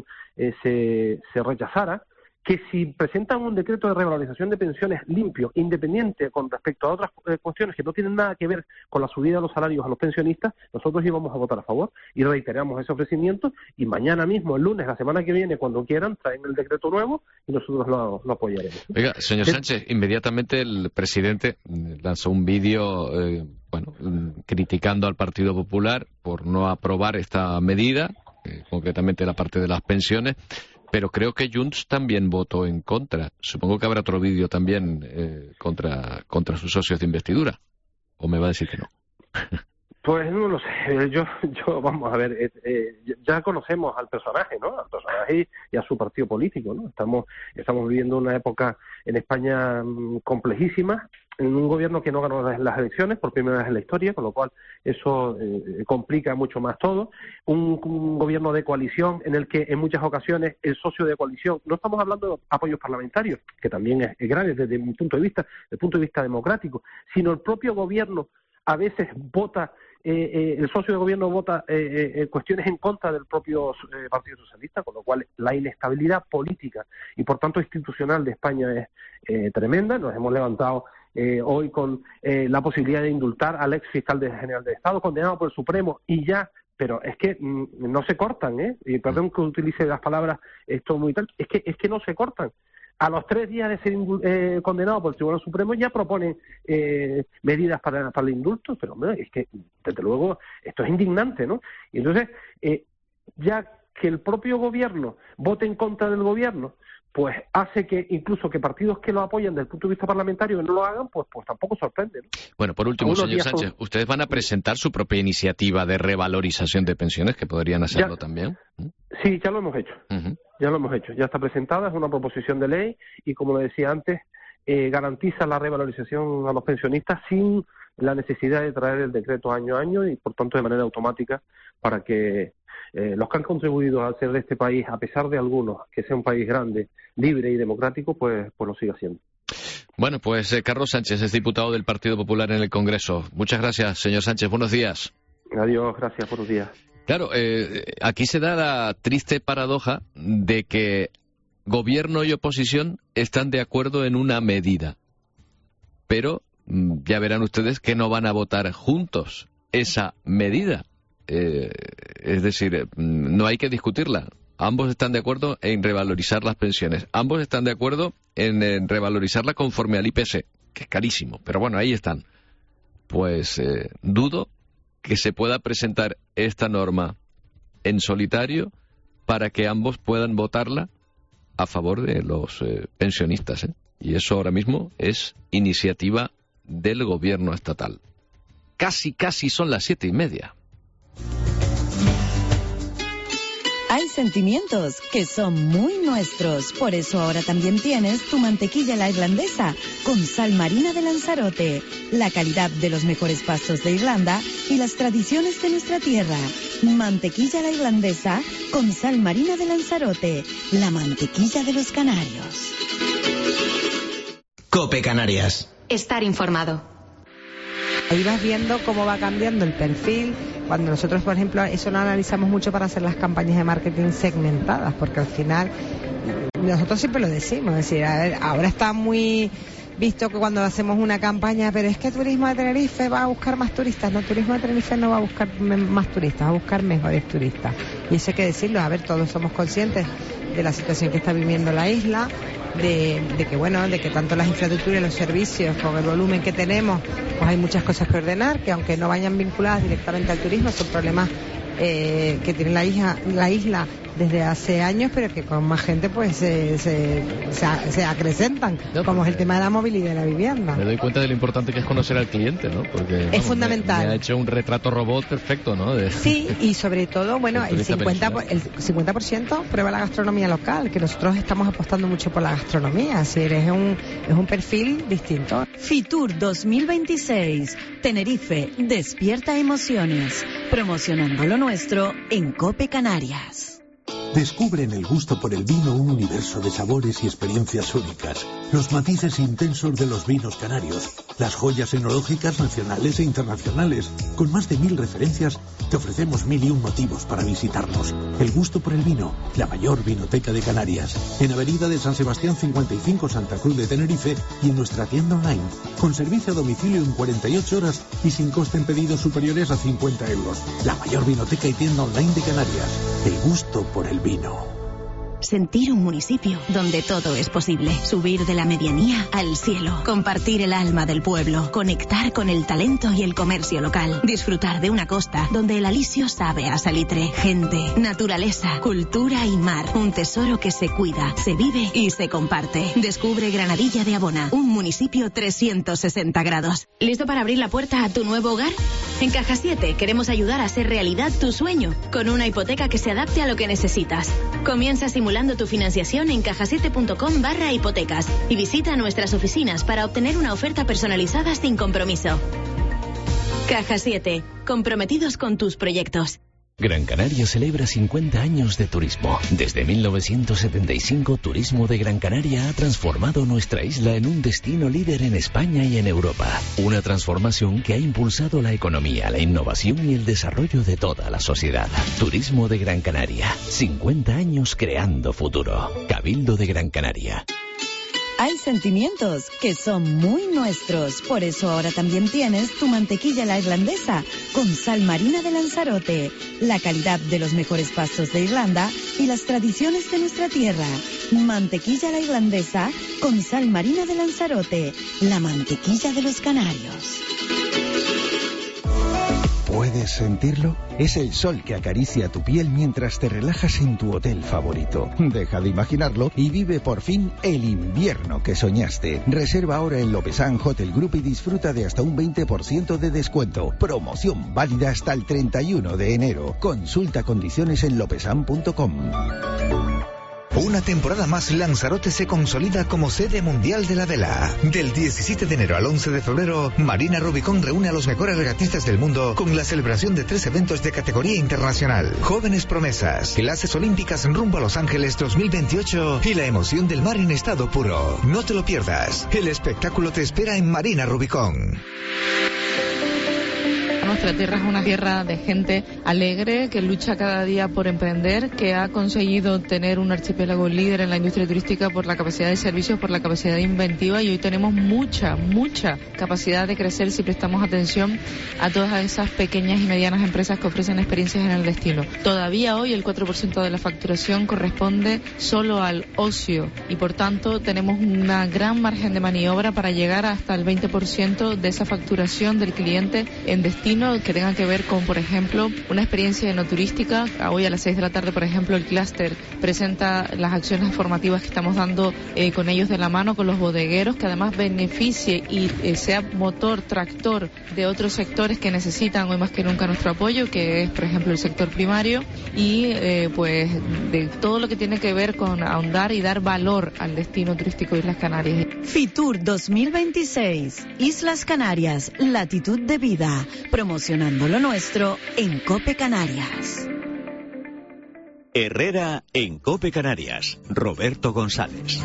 se rechazara, que si presentan un decreto de revalorización de pensiones limpio, independiente con respecto a otras cuestiones que no tienen nada que ver con la subida de los salarios a los pensionistas, nosotros íbamos a votar a favor y reiteramos ese ofrecimiento y mañana mismo, el lunes, la semana que viene, cuando quieran, traen el decreto nuevo y nosotros lo apoyaremos. Oiga, señor Sánchez, inmediatamente el presidente lanzó un vídeo criticando al Partido Popular por no aprobar esta medida, concretamente la parte de las pensiones. Pero creo que Junts también votó en contra. Supongo que habrá otro vídeo también contra sus socios de investidura. ¿O me va a decir que no? Pues no lo sé. Yo vamos a ver, ya conocemos al personaje, ¿no? Al personaje y a su partido político, ¿no? Estamos viviendo una época en España complejísima, en un gobierno que no ganó las elecciones por primera vez en la historia, con lo cual eso complica mucho más todo. Un gobierno de coalición en el que en muchas ocasiones el socio de coalición, no estamos hablando de apoyos parlamentarios, que también es grave desde mi punto de vista democrático, sino el propio gobierno a veces vota, el socio de gobierno vota cuestiones en contra del propio Partido Socialista, con lo cual la inestabilidad política y por tanto institucional de España es tremenda. Nos hemos levantado hoy con la posibilidad de indultar al ex fiscal general del Estado, condenado por el Supremo, y ya, pero es que no se cortan, y perdón que utilice las palabras esto muy tal, es que no se cortan. A los 3 días de ser condenado por el Tribunal Supremo ya proponen medidas para el indulto, pero hombre, es que desde luego esto es indignante, ¿no? Y entonces, ya que el propio gobierno vote en contra del gobierno, pues hace que incluso que partidos que lo apoyan desde el punto de vista parlamentario no lo hagan, pues tampoco sorprende, ¿no? Bueno, por último, señor Sánchez, ¿ustedes van a presentar su propia iniciativa de revalorización de pensiones, que podrían hacerlo también? Sí, ya lo hemos hecho. Ya lo hemos hecho. Ya está presentada, es una proposición de ley y, como le decía antes, garantiza la revalorización a los pensionistas sin la necesidad de traer el decreto año a año y, por tanto, de manera automática para que los que han contribuido a hacer de este país, a pesar de algunos, que sea un país grande, libre y democrático, pues lo siga siendo. Bueno, pues Carlos Sánchez es diputado del Partido Popular en el Congreso. Muchas gracias, señor Sánchez. Buenos días. Adiós, gracias. Buenos días. Claro, aquí se da la triste paradoja de que gobierno y oposición están de acuerdo en una medida, pero ya verán ustedes que no van a votar juntos esa medida. Es decir, no hay que discutirla. Ambos están de acuerdo en revalorizar las pensiones. Ambos están de acuerdo en revalorizarla conforme al IPC, que es carísimo, pero bueno, ahí están. Pues dudo que se pueda presentar esta norma en solitario para que ambos puedan votarla a favor de los pensionistas, Y eso ahora mismo es iniciativa del gobierno estatal. Casi son las 7:30. Hay sentimientos que son muy nuestros, por eso ahora también tienes tu mantequilla la irlandesa con sal marina de Lanzarote, la calidad de los mejores pastos de Irlanda y las tradiciones de nuestra tierra. Mantequilla la irlandesa con sal marina de Lanzarote, la mantequilla de los canarios. COPE Canarias. Estar informado. Ahí vas viendo cómo va cambiando el perfil. Cuando nosotros, por ejemplo, eso lo analizamos mucho para hacer las campañas de marketing segmentadas, porque al final nosotros siempre lo decimos, es decir, a ver, ahora está muy visto que cuando hacemos una campaña, pero es que Turismo de Tenerife va a buscar más turistas. No, Turismo de Tenerife no va a buscar más turistas, va a buscar mejores turistas. Y eso hay que decirlo, a ver, todos somos conscientes de la situación que está viviendo la isla, de que tanto las infraestructuras y los servicios, con el volumen que tenemos, pues hay muchas cosas que ordenar, que aunque no vayan vinculadas directamente al turismo, son problemas que tiene la isla desde hace años, pero que con más gente pues se acrecentan, como es el tema de la movilidad y la vivienda. Me doy cuenta de lo importante que es conocer al cliente, ¿no? Porque es fundamental. Me ha hecho un retrato robot perfecto, ¿no? Sí, y sobre todo, bueno, el 50% prueba la gastronomía local, que nosotros estamos apostando mucho por la gastronomía, es decir, es un perfil distinto. Fitur 2026, Tenerife, despierta emociones, promocionando lo nuestro en COPE Canarias. Descubre en el gusto por el vino un universo de sabores y experiencias únicas, los matices intensos de los vinos canarios, las joyas enológicas nacionales e internacionales. Con más de 1000 referencias, te ofrecemos 1001 motivos para visitarnos. El gusto por el vino, la mayor vinoteca de Canarias, en Avenida de San Sebastián 55, Santa Cruz de Tenerife, y en nuestra tienda online, con servicio a domicilio en 48 horas y sin coste en pedidos superiores a 50 euros. La mayor vinoteca y tienda online de Canarias. El gusto por el vino. Sentir un municipio donde todo es posible. Subir de la medianía al cielo. Compartir el alma del pueblo. Conectar con el talento y el comercio local. Disfrutar de una costa donde el alisio sabe a salitre. Gente, naturaleza, cultura y mar. Un tesoro que se cuida, se vive y se comparte. Descubre Granadilla de Abona, un municipio 360 grados. ¿Listo para abrir la puerta a tu nuevo hogar? En Caja 7 queremos ayudar a hacer realidad tu sueño con una hipoteca que se adapte a lo que necesitas. Comienza simulando tu financiación en cajasiete.com/hipotecas y visita nuestras oficinas para obtener una oferta personalizada sin compromiso. Caja 7, comprometidos con tus proyectos. Gran Canaria celebra 50 años de turismo. Desde 1975, Turismo de Gran Canaria ha transformado nuestra isla en un destino líder en España y en Europa. Una transformación que ha impulsado la economía, la innovación y el desarrollo de toda la sociedad. Turismo de Gran Canaria. 50 años creando futuro. Cabildo de Gran Canaria. Hay sentimientos que son muy nuestros, por eso ahora también tienes tu mantequilla la irlandesa con sal marina de Lanzarote, la calidad de los mejores pastos de Irlanda y las tradiciones de nuestra tierra. Mantequilla la irlandesa con sal marina de Lanzarote, la mantequilla de los canarios. ¿Puedes sentirlo? Es el sol que acaricia tu piel mientras te relajas en tu hotel favorito. Deja de imaginarlo y vive por fin el invierno que soñaste. Reserva ahora en Lopesan Hotel Group y disfruta de hasta un 20% de descuento. Promoción válida hasta el 31 de enero. Consulta condiciones en lopesan.com. Una temporada más, Lanzarote se consolida como sede mundial de la vela. Del 17 de enero al 11 de febrero, Marina Rubicón reúne a los mejores regatistas del mundo con la celebración de 3 eventos de categoría internacional. Jóvenes promesas, clases olímpicas rumbo a Los Ángeles 2028 y la emoción del mar en estado puro. No te lo pierdas. El espectáculo te espera en Marina Rubicón. Nuestra tierra es una tierra de gente alegre, que lucha cada día por emprender, que ha conseguido tener un archipiélago líder en la industria turística por la capacidad de servicios, por la capacidad inventiva, y hoy tenemos mucha capacidad de crecer si prestamos atención a todas esas pequeñas y medianas empresas que ofrecen experiencias en el destino. Todavía hoy el 4% de la facturación corresponde solo al ocio y por tanto tenemos una gran margen de maniobra para llegar hasta el 20% de esa facturación del cliente en destino destino que tengan que ver con, por ejemplo, una experiencia enoturística. Hoy a las 6 de la tarde, por ejemplo, el clúster presenta las acciones formativas que estamos dando con ellos de la mano, con los bodegueros, que además beneficie y sea motor, tractor de otros sectores que necesitan hoy más que nunca nuestro apoyo, que es, por ejemplo, el sector primario, y pues de todo lo que tiene que ver con ahondar y dar valor al destino turístico de Islas Canarias. Fitur 2026, Islas Canarias, latitud de vida, promocionando lo nuestro en COPE Canarias. Herrera en COPE Canarias, Roberto González.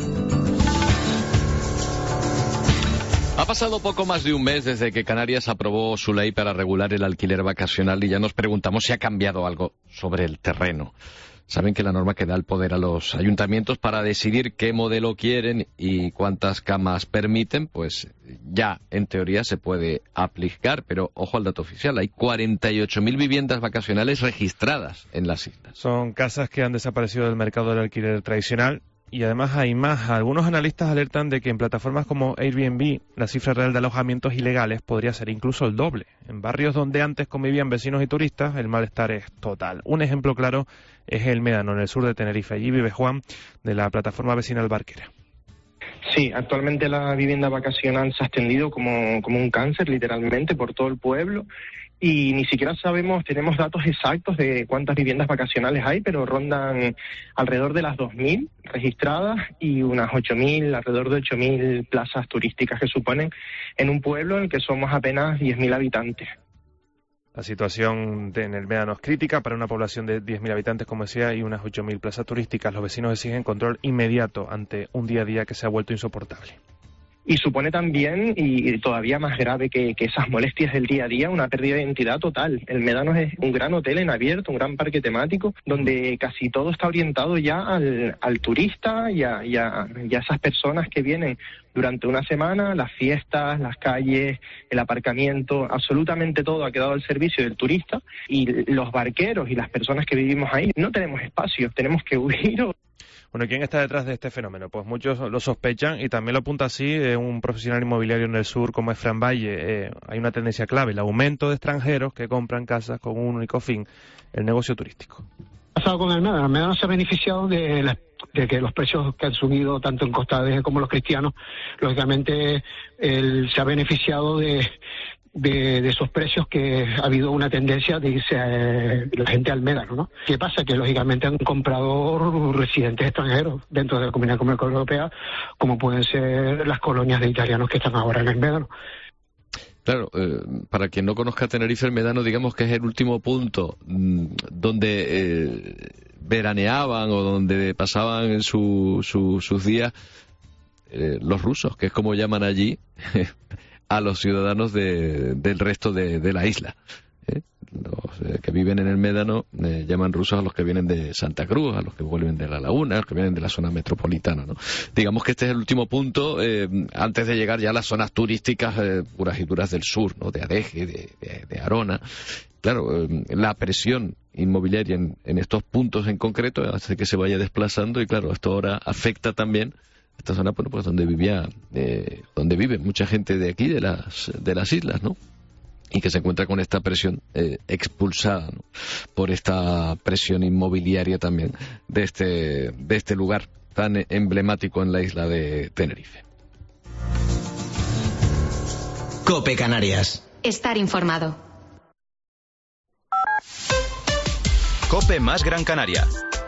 Ha pasado poco más de un mes desde que Canarias aprobó su ley para regular el alquiler vacacional y ya nos preguntamos si ha cambiado algo sobre el terreno. Saben que la norma que da el poder a los ayuntamientos para decidir qué modelo quieren y cuántas camas permiten, pues ya en teoría se puede aplicar, pero ojo al dato oficial, hay 48.000 viviendas vacacionales registradas en las islas. Son casas que han desaparecido del mercado del alquiler tradicional. Y además hay más. Algunos analistas alertan de que en plataformas como Airbnb la cifra real de alojamientos ilegales podría ser incluso el doble. En barrios donde antes convivían vecinos y turistas, el malestar es total. Un ejemplo claro es el Médano, en el sur de Tenerife. Allí vive Juan, de la plataforma vecinal Barquera. Sí, actualmente la vivienda vacacional se ha extendido como un cáncer, literalmente, por todo el pueblo. Y ni siquiera tenemos datos exactos de cuántas viviendas vacacionales hay, pero rondan alrededor de las 2.000 registradas y unas 8.000, alrededor de 8.000 plazas turísticas que suponen en un pueblo en el que somos apenas 10.000 habitantes. La situación en el Médano es crítica para una población de 10.000 habitantes, como decía, y unas 8.000 plazas turísticas. Los vecinos exigen control inmediato ante un día a día que se ha vuelto insoportable. Y supone también, y todavía más grave que esas molestias del día a día, una pérdida de identidad total. El Médano es un gran hotel en abierto, un gran parque temático, donde casi todo está orientado ya al turista y a esas personas que vienen durante una semana. Las fiestas, las calles, el aparcamiento, absolutamente todo ha quedado al servicio del turista, y los barqueros y las personas que vivimos ahí no tenemos espacio, tenemos que huir. Bueno, ¿quién está detrás de este fenómeno? Pues muchos lo sospechan y también lo apunta así un profesional inmobiliario en el sur como es Fran Valle. Hay una tendencia clave, el aumento de extranjeros que compran casas con un único fin, el negocio turístico. ¿Qué ha pasado con el Médano? El Médano se ha beneficiado de que los precios que han subido tanto en Costa Adeje como los cristianos, lógicamente se ha beneficiado de esos precios, que ha habido una tendencia de irse la gente al Médano, ¿no? ¿Qué pasa? Que lógicamente han comprado residentes extranjeros dentro de la Comunidad Económica Europea, como pueden ser las colonias de italianos que están ahora en el Médano. Claro, para quien no conozca Tenerife, el Médano, digamos que es el último punto donde veraneaban o donde pasaban sus días los rusos, que es como llaman allí a los ciudadanos del resto de la isla. Los que viven en el Médano llaman rusos a los que vienen de Santa Cruz, a los que vuelven de La Laguna, a los que vienen de la zona metropolitana, ¿no? Digamos que este es el último punto antes de llegar ya a las zonas turísticas puras y duras del sur, ¿no? De Adeje, de Arona. Claro, la presión inmobiliaria en estos puntos en concreto hace que se vaya desplazando, y claro, esto ahora afecta también esta zona, bueno, pues donde vive mucha gente de aquí, de las islas, ¿no? Y que se encuentra con esta presión expulsada, ¿no? Por esta presión inmobiliaria también de este lugar tan emblemático en la isla de Tenerife. COPE Canarias. Estar informado. COPE más Gran Canaria.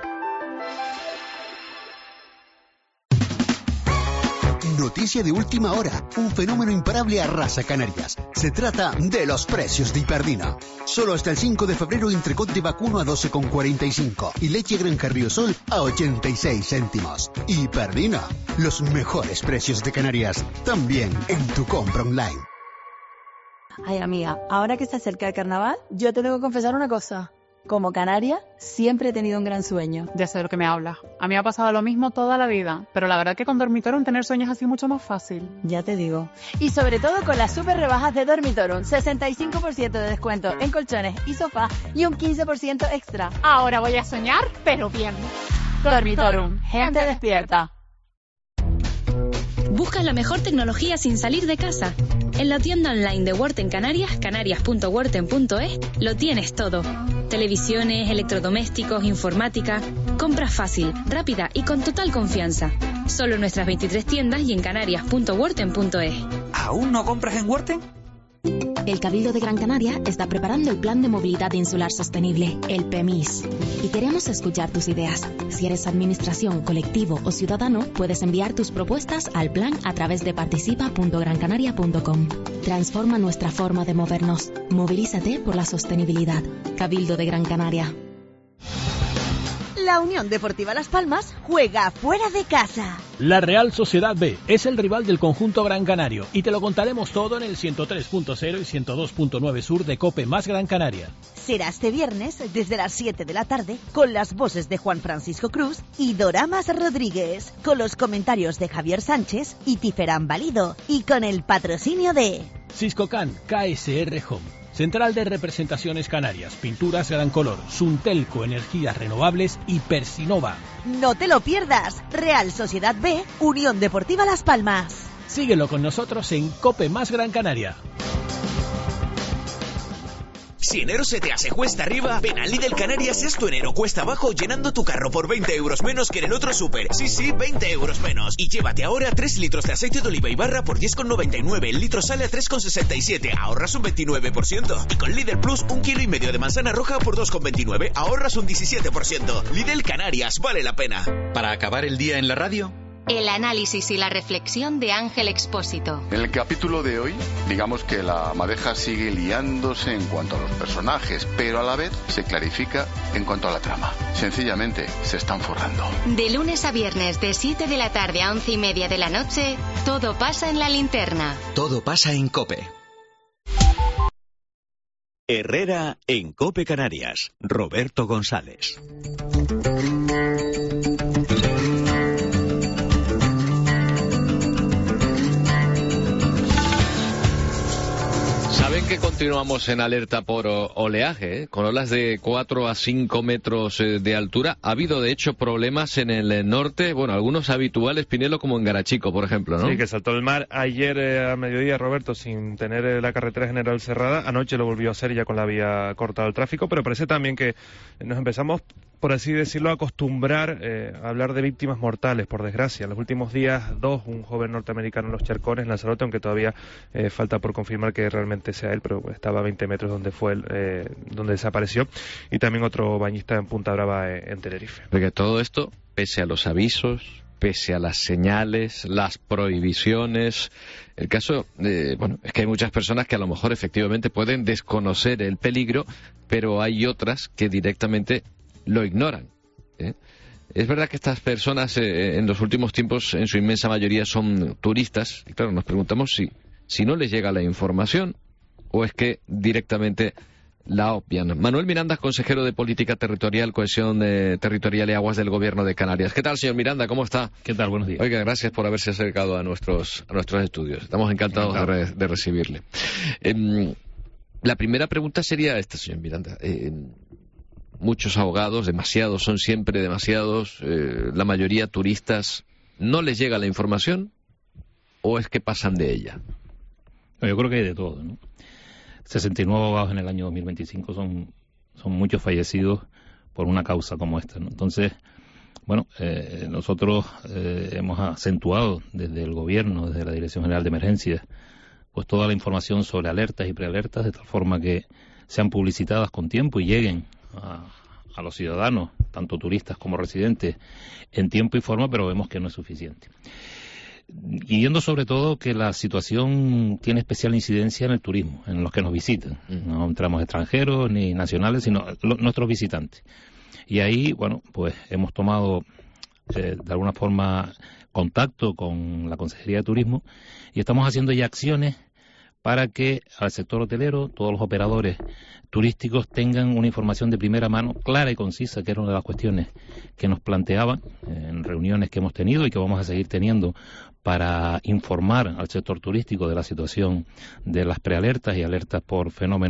Noticia de última hora. Un fenómeno imparable arrasa Canarias. Se trata de los precios de Hiperdina. Solo hasta el 5 de febrero entrecot de vacuno a 12,45 y leche Granja Riosol a 86 céntimos. Hiperdina. Los mejores precios de Canarias. También en tu compra online. Ay, amiga, ahora que se acerca el carnaval, yo te tengo que confesar una cosa. Como canaria, siempre he tenido un gran sueño. Ya sé de lo que me hablas. A mí me ha pasado lo mismo toda la vida, pero la verdad que con Dormitorum tener sueños así mucho más fácil. Ya te digo. Y sobre todo con las super rebajas de Dormitorum. 65% de descuento en colchones y sofá y un 15% extra. Ahora voy a soñar, pero bien. Dormitorum. Gente despierta. ¿Buscas la mejor tecnología sin salir de casa? En la tienda online de Worten Canarias, canarias.worten.es, lo tienes todo. Televisiones, electrodomésticos, informática. Compra fácil, rápida y con total confianza. Solo en nuestras 23 tiendas y en canarias.worten.es. ¿Aún no compras en Worten? El Cabildo de Gran Canaria está preparando el Plan de Movilidad Insular Sostenible, el PEMIS. Y queremos escuchar tus ideas. Si eres administración, colectivo o ciudadano, puedes enviar tus propuestas al plan a través de participa.grancanaria.com. Transforma nuestra forma de movernos. Movilízate por la sostenibilidad. Cabildo de Gran Canaria. La Unión Deportiva Las Palmas juega fuera de casa. La Real Sociedad B es el rival del conjunto Gran Canario y te lo contaremos todo en el 103.0 y 102.9 sur de COPE más Gran Canaria. Será este viernes desde las 7 de la tarde con las voces de Juan Francisco Cruz y Doramas Rodríguez, con los comentarios de Javier Sánchez y Tiferán Valido y con el patrocinio de Siscocan KSR Home, Central de Representaciones Canarias, Pinturas Gran Color, Suntelco Energías Renovables y Persinova. No te lo pierdas. Real Sociedad B, Unión Deportiva Las Palmas. Síguelo con nosotros en COPE más Gran Canaria. Si enero se te hace cuesta arriba, ven a Lidl Canarias es tu enero cuesta abajo llenando tu carro por 20 euros menos que en el otro súper. Sí, 20 euros menos. Y llévate ahora 3 litros de aceite de oliva y barra por 10,99. El litro sale a 3,67. Ahorras un 29%. Y con Lidl Plus, 1,5 kilos de manzana roja por 2,29. Ahorras un 17%. Lidl Canarias, vale la pena. Para acabar el día en la radio, el análisis y la reflexión de Ángel Expósito. En el capítulo de hoy, digamos que la madeja sigue liándose en cuanto a los personajes, pero a la vez se clarifica en cuanto a la trama. Sencillamente, se están forrando. De lunes a viernes, de 7 de la tarde a 11:30 de la noche, todo pasa en La Linterna. Todo pasa en COPE. Herrera en COPE Canarias. Roberto González. Saben que continuamos en alerta por oleaje, con olas de 4 a 5 metros de altura. Ha habido, de hecho, problemas en el norte, bueno, algunos habituales, Pinelo, como en Garachico, por ejemplo, ¿no? Sí, que saltó el mar ayer a mediodía, Roberto, sin tener la carretera general cerrada. Anoche lo volvió a hacer ya con la vía cortada al tráfico, pero parece también que nos empezamos, por así decirlo, a acostumbrar a hablar de víctimas mortales, por desgracia. En los últimos días, un joven norteamericano en Los Charcones, en Lanzarote, aunque todavía falta por confirmar que realmente sea él, pero estaba a 20 metros donde fue donde desapareció, y también otro bañista en Punta Brava, en Tenerife. Porque todo esto, pese a los avisos, pese a las señales, las prohibiciones, el caso, es que hay muchas personas que a lo mejor efectivamente pueden desconocer el peligro, pero hay otras que directamente lo ignoran. Es verdad que estas personas en los últimos tiempos, en su inmensa mayoría, son turistas, y claro, nos preguntamos si no les llega la información o es que directamente la obvian. Manuel Miranda, consejero de Política Territorial, Cohesión Territorial y Aguas del Gobierno de Canarias. ¿Qué tal, señor Miranda? ¿Cómo está? ¿Qué tal? Buenos días. Oiga, gracias por haberse acercado a nuestros estudios. Estamos encantados de recibirle. La primera pregunta sería esta, señor Miranda. Muchos ahogados, demasiados, son siempre demasiados, la mayoría turistas, ¿no les llega la información o es que pasan de ella? No, yo creo que hay de todo, ¿no? 69 ahogados en el año 2025 son muchos fallecidos por una causa como esta, ¿no? Entonces, nosotros hemos acentuado desde el gobierno, desde la Dirección General de Emergencias, pues toda la información sobre alertas y prealertas, de tal forma que sean publicitadas con tiempo y lleguen a los ciudadanos, tanto turistas como residentes, en tiempo y forma, pero vemos que no es suficiente. Y viendo sobre todo que la situación tiene especial incidencia en el turismo, en los que nos visitan. No entramos extranjeros ni nacionales, sino nuestros visitantes. Y ahí, pues hemos tomado de alguna forma contacto con la Consejería de Turismo y estamos haciendo ya acciones para que al sector hotelero, todos los operadores turísticos tengan una información de primera mano, clara y concisa, que era una de las cuestiones que nos planteaban en reuniones que hemos tenido y que vamos a seguir teniendo para informar al sector turístico de la situación de las prealertas y alertas por fenómenos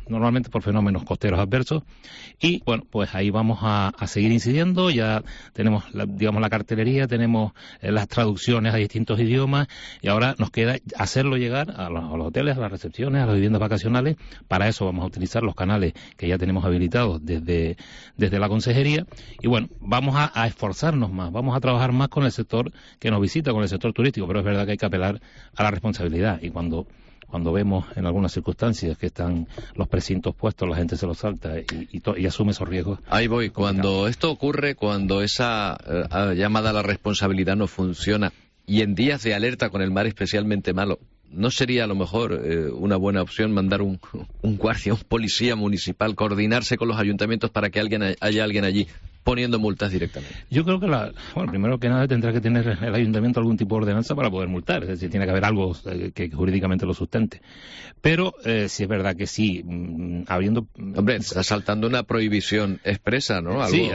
normalmente por fenómenos costeros adversos. Y bueno, pues ahí vamos a seguir incidiendo. Ya tenemos, la cartelería, tenemos las traducciones a distintos idiomas, y ahora nos queda hacerlo llegar a los hoteles, a las recepciones, a las viviendas vacacionales. Para eso vamos a utilizar los canales que ya tenemos habilitados desde la consejería. Y bueno, vamos a esforzarnos más, vamos a trabajar más con el sector que nos visita, con el sector turístico, pero es verdad que hay que apelar a la responsabilidad, y cuando vemos en algunas circunstancias que están los precintos puestos, la gente se los salta y asume esos riesgos. Ahí voy, cuando esto ocurre, cuando esa llamada a la responsabilidad no funciona, y en días de alerta con el mar especialmente malo, ¿no sería a lo mejor una buena opción mandar un guardia, un policía municipal, coordinarse con los ayuntamientos para que haya alguien allí poniendo multas directamente? Yo creo que primero que nada tendrá que tener el ayuntamiento algún tipo de ordenanza para poder multar, es decir, tiene que haber algo que jurídicamente lo sustente. Pero sí es verdad que sí, habiendo... Hombre, está saltando una prohibición expresa, ¿no? Sí,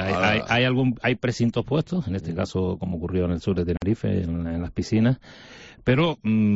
hay precintos puestos, en este caso como ocurrió en el sur de Tenerife, en las piscinas. Pero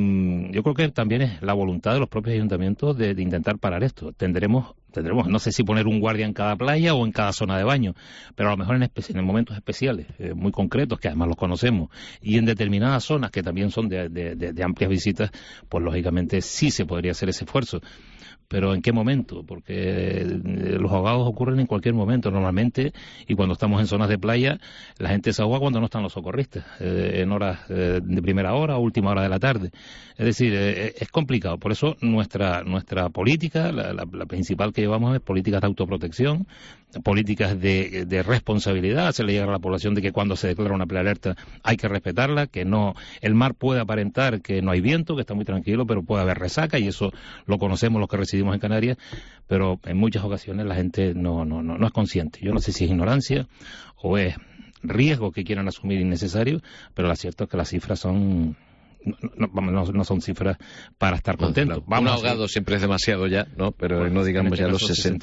yo creo que también es la voluntad de los propios ayuntamientos de intentar parar esto. Tendremos, no sé si poner un guardia en cada playa o en cada zona de baño, pero a lo mejor en momentos especiales, muy concretos, que además los conocemos, y en determinadas zonas que también son de amplias visitas, pues lógicamente sí se podría hacer ese esfuerzo. ¿Pero en qué momento? Porque los ahogados ocurren en cualquier momento normalmente, y cuando estamos en zonas de playa la gente se ahoga cuando no están los socorristas, en horas de primera hora o última hora de la tarde. Es decir, es complicado. Por eso nuestra política, la principal que llevamos, es políticas de autoprotección, políticas de responsabilidad, hacerle llegar a la población de que cuando se declara una prealerta hay que respetarla, que no, el mar puede aparentar que no hay viento, que está muy tranquilo, pero puede haber resaca, y eso lo conocemos los que residimos en Canarias, pero en muchas ocasiones la gente no es consciente. Yo no sé si es ignorancia o es riesgo que quieran asumir innecesario, pero lo cierto es que las cifras son... No son cifras para estar contentos. Claro. Un ahogado siempre es demasiado ya, ¿no? Pero bueno, no digamos ya los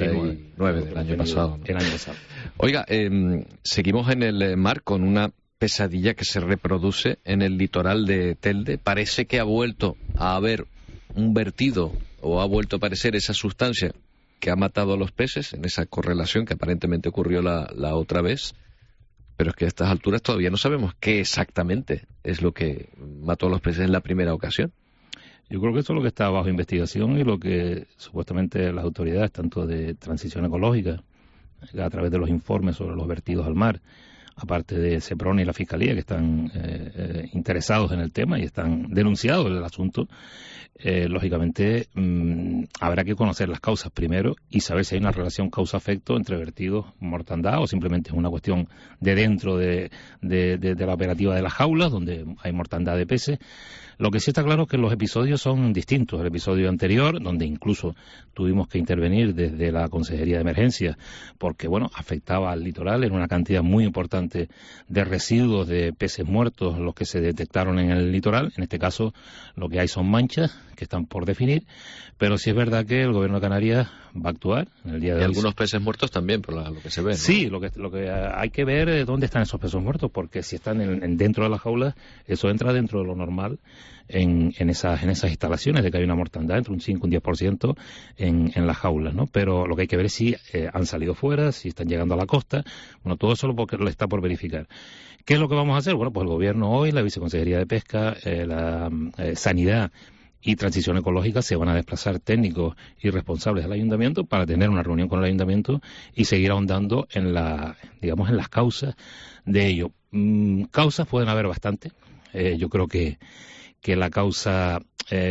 69 del año pasado, ¿no? El año pasado. Oiga, seguimos en el mar con una pesadilla que se reproduce en el litoral de Telde. Parece que ha vuelto a haber un vertido, o ha vuelto a aparecer esa sustancia que ha matado a los peces, en esa correlación que aparentemente ocurrió la otra vez. Pero es que a estas alturas todavía no sabemos qué exactamente es lo que mató a los peces en la primera ocasión. Yo creo que eso es lo que está bajo investigación, y lo que supuestamente las autoridades, tanto de transición ecológica, a través de los informes sobre los vertidos al mar, aparte de Seprona y la Fiscalía, que están interesados en el tema y están denunciados el asunto, lógicamente habrá que conocer las causas primero y saber si hay una relación causa-efecto entre vertidos, mortandad, o simplemente es una cuestión de dentro de la operativa de las jaulas, donde hay mortandad de peces. Lo que sí está claro es que los episodios son distintos. El episodio anterior, donde incluso tuvimos que intervenir desde la Consejería de Emergencia, porque bueno, afectaba al litoral en una cantidad muy importante de residuos de peces muertos los que se detectaron en el litoral. En este caso lo que hay son manchas que están por definir, pero sí es verdad que el Gobierno de Canarias va a actuar en el día de hoy. Y algunos peces muertos también, por lo que se ve, ¿no? Sí, lo que hay que ver es dónde están esos peces muertos, porque si están dentro de las jaulas, eso entra dentro de lo normal en esas instalaciones, de que hay una mortandad entre un 5 y un 10% en las jaulas, ¿no? Pero lo que hay que ver es si han salido fuera, si están llegando a la costa. Bueno, todo eso lo está por verificar. ¿Qué es lo que vamos a hacer? Bueno, pues el Gobierno hoy, la Viceconsejería de Pesca, la Sanidad y Transición Ecológica se van a desplazar técnicos y responsables del Ayuntamiento para tener una reunión con el Ayuntamiento y seguir ahondando en las causas de ello. Causas pueden haber bastante. Yo creo que la causa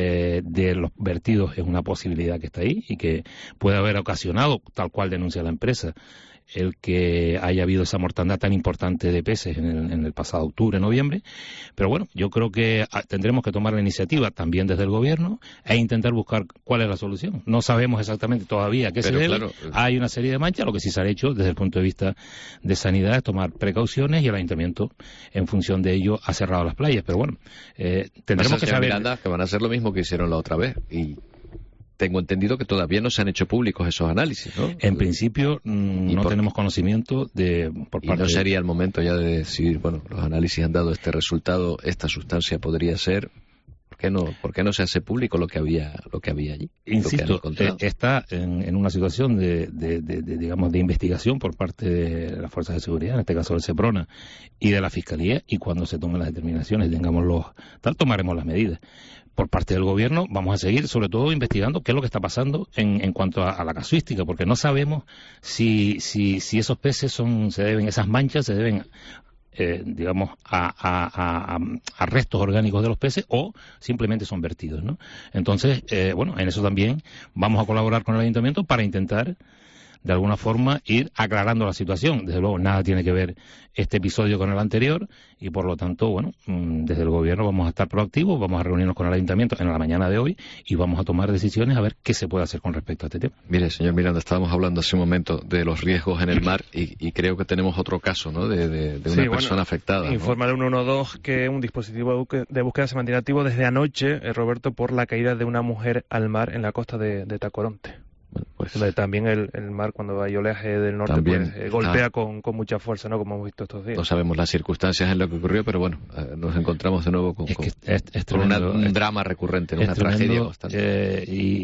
de los vertidos es una posibilidad que está ahí y que puede haber ocasionado, tal cual denuncia la empresa, el que haya habido esa mortandad tan importante de peces en el pasado octubre, noviembre. Pero bueno, yo creo que tendremos que tomar la iniciativa también desde el Gobierno e intentar buscar cuál es la solución. No sabemos exactamente todavía a qué se debe. Claro, hay una serie de manchas. Lo que sí se ha hecho desde el punto de vista de sanidad es tomar precauciones, y el Ayuntamiento, en función de ello, ha cerrado las playas. Pero bueno, tendremos que saber... Miranda, que van a hacer lo mismo que hicieron la otra vez, y tengo entendido que todavía no se han hecho públicos esos análisis, ¿no? En principio no tenemos conocimiento por parte. Y no sería el momento ya de decir, bueno, los análisis han dado este resultado, esta sustancia podría ser, qué no se hace público lo que había allí? Insisto, está en una situación digamos, de investigación por parte de las fuerzas de seguridad, en este caso del Seprona, y de la Fiscalía, y cuando se tomen las determinaciones, tomaremos las medidas. Por parte del gobierno vamos a seguir, sobre todo, investigando qué es lo que está pasando en cuanto a la casuística, porque no sabemos si esos peces esas manchas se deben digamos, a restos orgánicos de los peces o simplemente son vertidos, ¿no? Entonces, bueno, en eso también vamos a colaborar con el ayuntamiento para intentar, de alguna forma, ir aclarando la situación. Desde luego, nada tiene que ver este episodio con el anterior y, por lo tanto, bueno, desde el gobierno vamos a estar proactivos, vamos a reunirnos con el ayuntamiento en la mañana de hoy y vamos a tomar decisiones a ver qué se puede hacer con respecto a este tema. Mire, señor Miranda, estábamos hablando hace un momento de los riesgos en el mar y creo que tenemos otro caso, ¿no?, de una persona afectada, ¿no? Informa el 112 que un dispositivo de búsqueda se mantiene activo desde anoche, Roberto, por la caída de una mujer al mar en la costa de Tacoronte. Bueno, pues, también el mar, cuando hay oleaje del norte, también, pues, golpea con mucha fuerza, ¿no?, como hemos visto estos días. No sabemos las circunstancias en lo que ocurrió, pero bueno, nos encontramos de nuevo con un drama recurrente, una tragedia constante.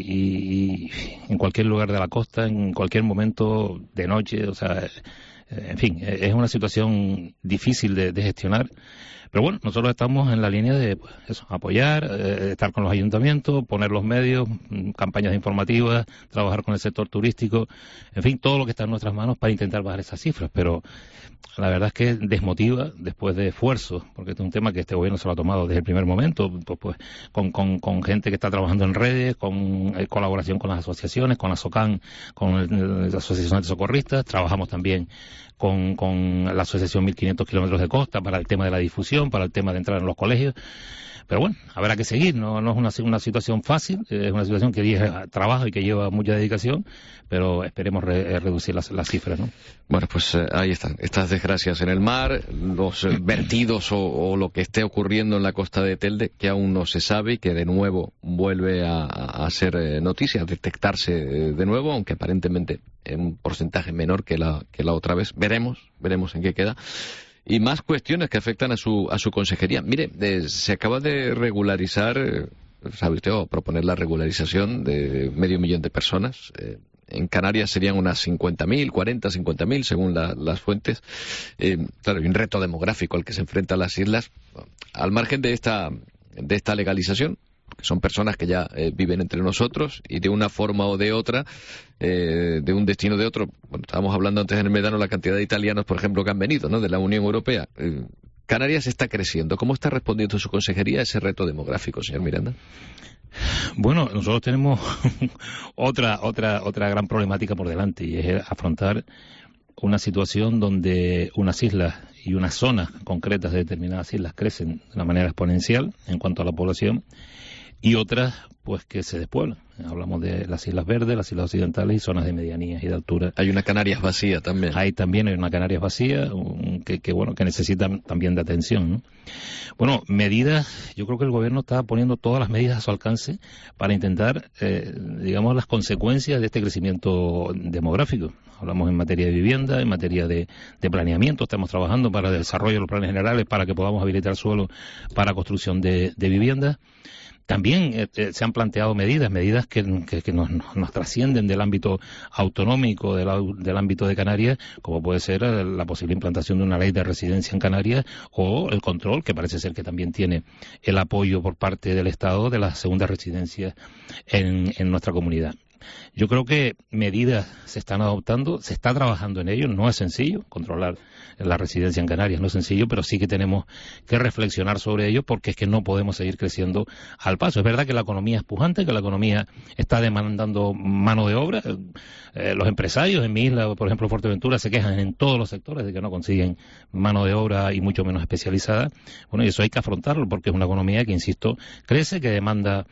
Y en cualquier lugar de la costa, en cualquier momento de noche, o sea, en fin, es una situación difícil de gestionar. Pero bueno, nosotros estamos en la línea de apoyar, estar con los ayuntamientos, poner los medios, campañas informativas, trabajar con el sector turístico, en fin, todo lo que está en nuestras manos para intentar bajar esas cifras. Pero la verdad es que desmotiva después de esfuerzos, porque este es un tema que este gobierno se lo ha tomado desde el primer momento, pues con gente que está trabajando en redes, con colaboración con las asociaciones, con la SOCAN, con la Asociación de Socorristas. Trabajamos también con la Asociación 1500 Kilómetros de Costa para el tema de la difusión, para el tema de entrar en los colegios. Pero bueno, habrá que seguir, no es una situación fácil, es una situación que lleva trabajo y que lleva mucha dedicación, pero esperemos reducir las cifras, ¿no? Bueno, pues ahí están, estas desgracias en el mar, los vertidos o lo que esté ocurriendo en la costa de Telde, que aún no se sabe y que de nuevo vuelve a ser noticia, a detectarse de nuevo, aunque aparentemente en un porcentaje menor que la otra vez. Veremos en qué queda. Y más cuestiones que afectan a su consejería. Mire, se acaba de regularizar, sabe usted, o proponer la regularización de 500.000 de personas. En Canarias serían unas 50.000, 50.000, según las fuentes. Claro, hay un reto demográfico al que se enfrentan las islas. Al margen de esta legalización, que son personas que ya viven entre nosotros y de una forma o de otra, de un destino de otro. Bueno, estábamos hablando antes en el Medano la cantidad de italianos, por ejemplo, que han venido, ¿no?, de la Unión Europea. Canarias está creciendo. ¿Cómo está respondiendo su consejería a ese reto demográfico, señor Miranda? Bueno, nosotros tenemos otra gran problemática por delante, y es afrontar una situación donde unas islas y unas zonas concretas de determinadas islas crecen de una manera exponencial en cuanto a la población, y otras pues que se despueblan. Hablamos de las Islas Verdes, las Islas Occidentales y zonas de medianías y de altura. Hay una Canarias vacía también. Hay una Canarias vacía que necesitan también de atención, ¿no? Bueno, medidas, yo creo que el gobierno está poniendo todas las medidas a su alcance para intentar, digamos, las consecuencias de este crecimiento demográfico. Hablamos en materia de vivienda, en materia de planeamiento, estamos trabajando para el desarrollo de los planes generales para que podamos habilitar suelo para construcción de viviendas. También se han planteado medidas que nos trascienden del ámbito autonómico, del ámbito de Canarias, como puede ser la posible implantación de una ley de residencia en Canarias o el control, que parece ser que también tiene el apoyo por parte del Estado de las segundas residencias en nuestra comunidad. Yo creo que medidas se están adoptando, se está trabajando en ello, no es sencillo controlar la residencia en Canarias, no es sencillo, pero sí que tenemos que reflexionar sobre ello porque es que no podemos seguir creciendo al paso. Es verdad que la economía es pujante, que la economía está demandando mano de obra. Los empresarios en mi isla, por ejemplo Fuerteventura, se quejan en todos los sectores de que no consiguen mano de obra y mucho menos especializada. Bueno, y eso hay que afrontarlo porque es una economía que, insisto, crece, que demanda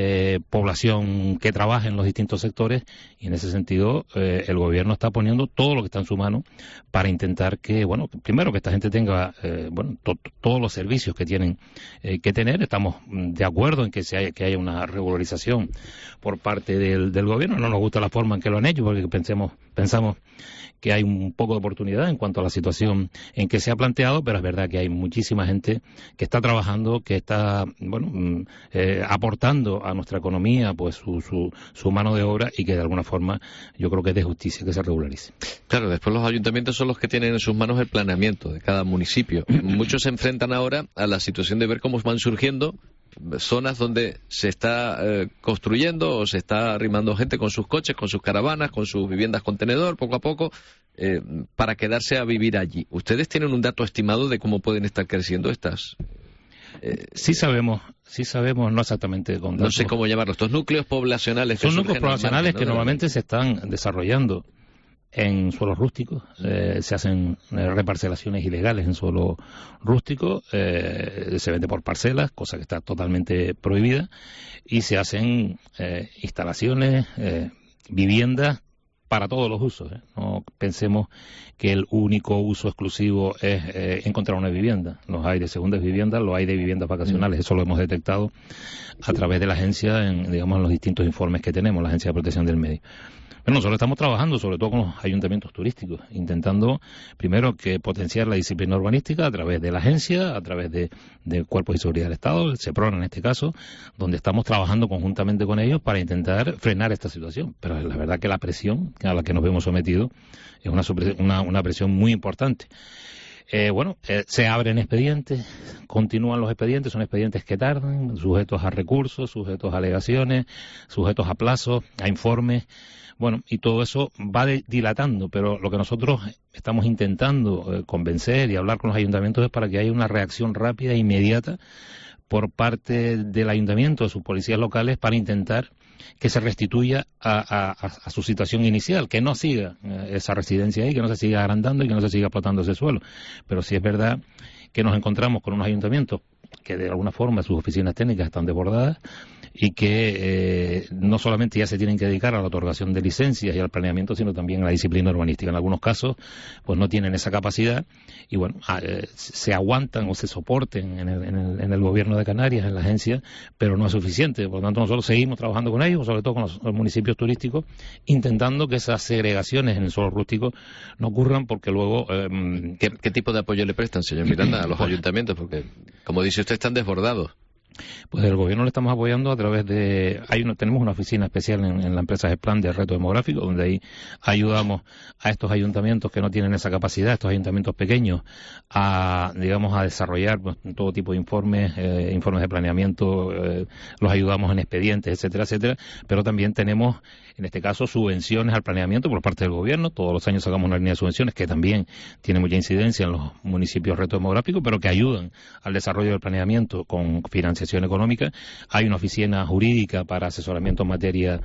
población que trabaja en los distintos sectores, y en ese sentido el gobierno está poniendo todo lo que está en su mano para intentar que, bueno, primero que esta gente tenga todos los servicios que tienen que tener. Estamos de acuerdo en que haya una regularización por parte del gobierno. No nos gusta la forma en que lo han hecho porque pensamos que hay un poco de oportunidad en cuanto a la situación en que se ha planteado, pero es verdad que hay muchísima gente que está trabajando, que está aportando a nuestra economía pues su mano de obra, y que de alguna forma yo creo que es de justicia que se regularice. Claro, después los ayuntamientos son los que tienen en sus manos el planeamiento de cada municipio. Muchos se enfrentan ahora a la situación de ver cómo van surgiendo zonas donde se está construyendo o se está arrimando gente con sus coches, con sus caravanas, con sus viviendas contenedor, poco a poco, para quedarse a vivir allí. ¿Ustedes tienen un dato estimado de cómo pueden estar creciendo estas? Sí sabemos, no exactamente con datos. No sé cómo llamarlos, estos núcleos poblacionales. Son núcleos poblacionales que normalmente se están desarrollando en suelos rústicos, se hacen reparcelaciones ilegales en suelo rústico, se vende por parcelas, cosa que está totalmente prohibida, y se hacen instalaciones, viviendas para todos los usos. No pensemos que el único uso exclusivo es encontrar una vivienda. Los hay de segundas viviendas, los hay de viviendas vacacionales. Eso lo hemos detectado a través de la agencia, en los distintos informes que tenemos, la Agencia de Protección del Medio. Bueno, nosotros estamos trabajando sobre todo con los ayuntamientos turísticos, intentando primero que potenciar la disciplina urbanística a través de la agencia, a través de Cuerpos de Seguridad del Estado, el SEPRON en este caso, donde estamos trabajando conjuntamente con ellos para intentar frenar esta situación. Pero la verdad que la presión a la que nos vemos sometidos es una presión muy importante. Se abren expedientes, continúan los expedientes, son expedientes que tardan, sujetos a recursos, sujetos a alegaciones, sujetos a plazos, a informes. Bueno, y todo eso va dilatando, pero lo que nosotros estamos intentando convencer y hablar con los ayuntamientos es para que haya una reacción rápida e inmediata por parte del ayuntamiento, de sus policías locales, para intentar que se restituya a su situación inicial, que no siga esa residencia ahí, que no se siga agrandando y que no se siga explotando ese suelo. Pero sí es verdad que nos encontramos con unos ayuntamientos que de alguna forma sus oficinas técnicas están desbordadas y que no solamente ya se tienen que dedicar a la otorgación de licencias y al planeamiento, sino también a la disciplina urbanística. En algunos casos pues no tienen esa capacidad y bueno, se aguantan o se soporten en el gobierno de Canarias, en la agencia, pero no es suficiente. Por lo tanto, nosotros seguimos trabajando con ellos, sobre todo con los municipios turísticos, intentando que esas segregaciones en el suelo rústico no ocurran, porque luego... ¿Qué tipo de apoyo le prestan, señor Miranda, a los ayuntamientos? Porque, como dice usted, están desbordados. Pues el gobierno le estamos apoyando a través de... tenemos una oficina especial en la empresa Gesplan de reto demográfico, donde ahí ayudamos a estos ayuntamientos que no tienen esa capacidad, estos ayuntamientos pequeños, a desarrollar todo tipo de informes de planeamiento, los ayudamos en expedientes, etcétera, etcétera, pero también tenemos, en este caso, subvenciones al planeamiento por parte del gobierno. Todos los años sacamos una línea de subvenciones que también tiene mucha incidencia en los municipios reto demográfico, pero que ayudan al desarrollo del planeamiento con financiación económica. Hay una oficina jurídica para asesoramiento en materia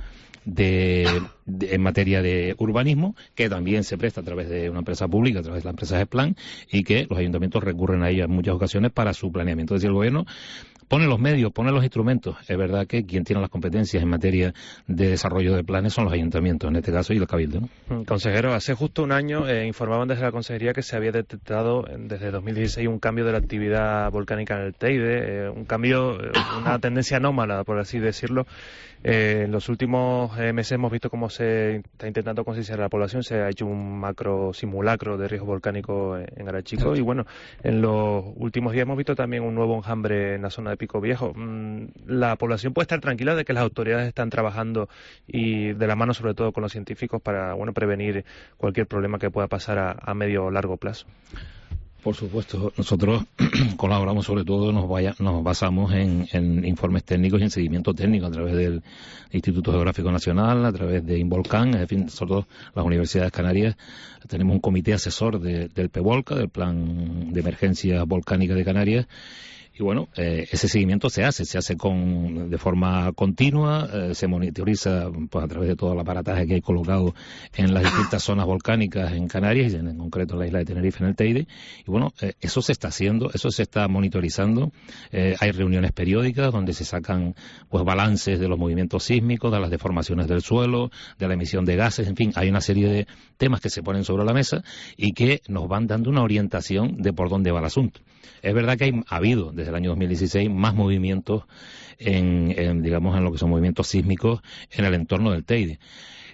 de urbanismo, que también se presta a través de una empresa pública, a través de la empresa Gesplan, y que los ayuntamientos recurren a ella en muchas ocasiones para su planeamiento. Es decir, el gobierno pone los medios, pone los instrumentos. Es verdad que quien tiene las competencias en materia de desarrollo de planes son los ayuntamientos, en este caso, y el Cabildo, ¿no? Consejero, hace justo un año informaban desde la Consejería que se había detectado desde 2016 un cambio de la actividad volcánica en el Teide, un cambio, una tendencia anómala, por así decirlo. En los últimos meses hemos visto cómo se está intentando concienciar a la población. Se ha hecho un macro simulacro de riesgo volcánico en Garachico, y bueno, en los últimos días hemos visto también un nuevo enjambre en la zona de Pico Viejo. La población puede estar tranquila de que las autoridades están trabajando, y de la mano sobre todo con los científicos, para prevenir cualquier problema que pueda pasar a medio o largo plazo. Por supuesto, nosotros colaboramos, sobre todo nos basamos en informes técnicos y en seguimiento técnico a través del Instituto Geográfico Nacional, a través de Involcán, en fin, nosotros, las universidades canarias, tenemos un comité asesor del PEVOLCA, del Plan de Emergencia Volcánica de Canarias. Y bueno, ese seguimiento se hace de forma continua, se monitoriza pues a través de todo el aparataje que hay colocado en las distintas zonas volcánicas en Canarias, y en concreto en la isla de Tenerife, en el Teide. Y bueno, eso se está haciendo, eso se está monitorizando. Hay reuniones periódicas donde se sacan pues balances de los movimientos sísmicos, de las deformaciones del suelo, de la emisión de gases, en fin, hay una serie de temas que se ponen sobre la mesa y que nos van dando una orientación de por dónde va el asunto. Es verdad que ha habido desde el año 2016 más movimientos en lo que son movimientos sísmicos en el entorno del Teide.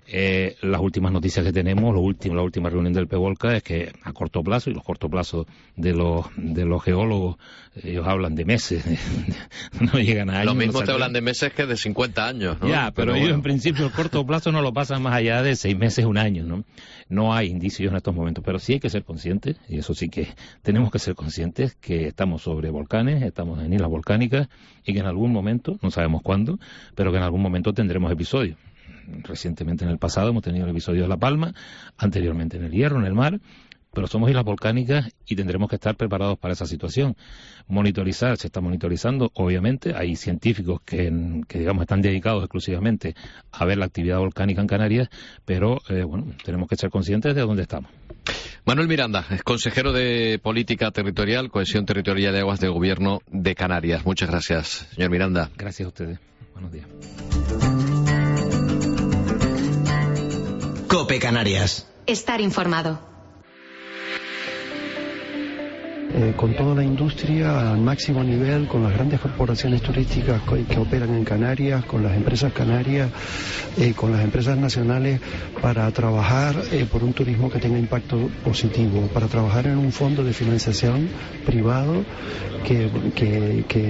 Las últimas noticias que tenemos, la última reunión del PEVOLCA es que a corto plazo, y los corto plazos de los geólogos, ellos hablan de meses, no llegan a años. Lo mismo te hablan de meses que de 50 años, ¿no? Ya, pero ellos en principio el corto plazo no lo pasan más allá de 6 meses, 1 año, ¿no? No hay indicios en estos momentos, pero sí hay que ser conscientes, y eso sí que tenemos que ser conscientes, que estamos sobre volcanes, estamos en islas volcánicas, y que en algún momento, no sabemos cuándo, pero que en algún momento tendremos episodios. Recientemente en el pasado hemos tenido el episodio de La Palma, anteriormente en el Hierro, en el mar, pero somos islas volcánicas y tendremos que estar preparados para esa situación. Monitorizar, se está monitorizando, obviamente, hay científicos que digamos están dedicados exclusivamente a ver la actividad volcánica en Canarias, pero tenemos que ser conscientes de dónde estamos. Manuel Miranda, es consejero de Política Territorial, Cohesión Territorial de Aguas del Gobierno de Canarias. Muchas gracias, señor Miranda. Gracias a ustedes. Buenos días. COPE Canarias. Estar informado. Con toda la industria al máximo nivel, con las grandes corporaciones turísticas que operan en Canarias, con las empresas canarias, con las empresas nacionales, para trabajar por un turismo que tenga impacto positivo, para trabajar en un fondo de financiación privado que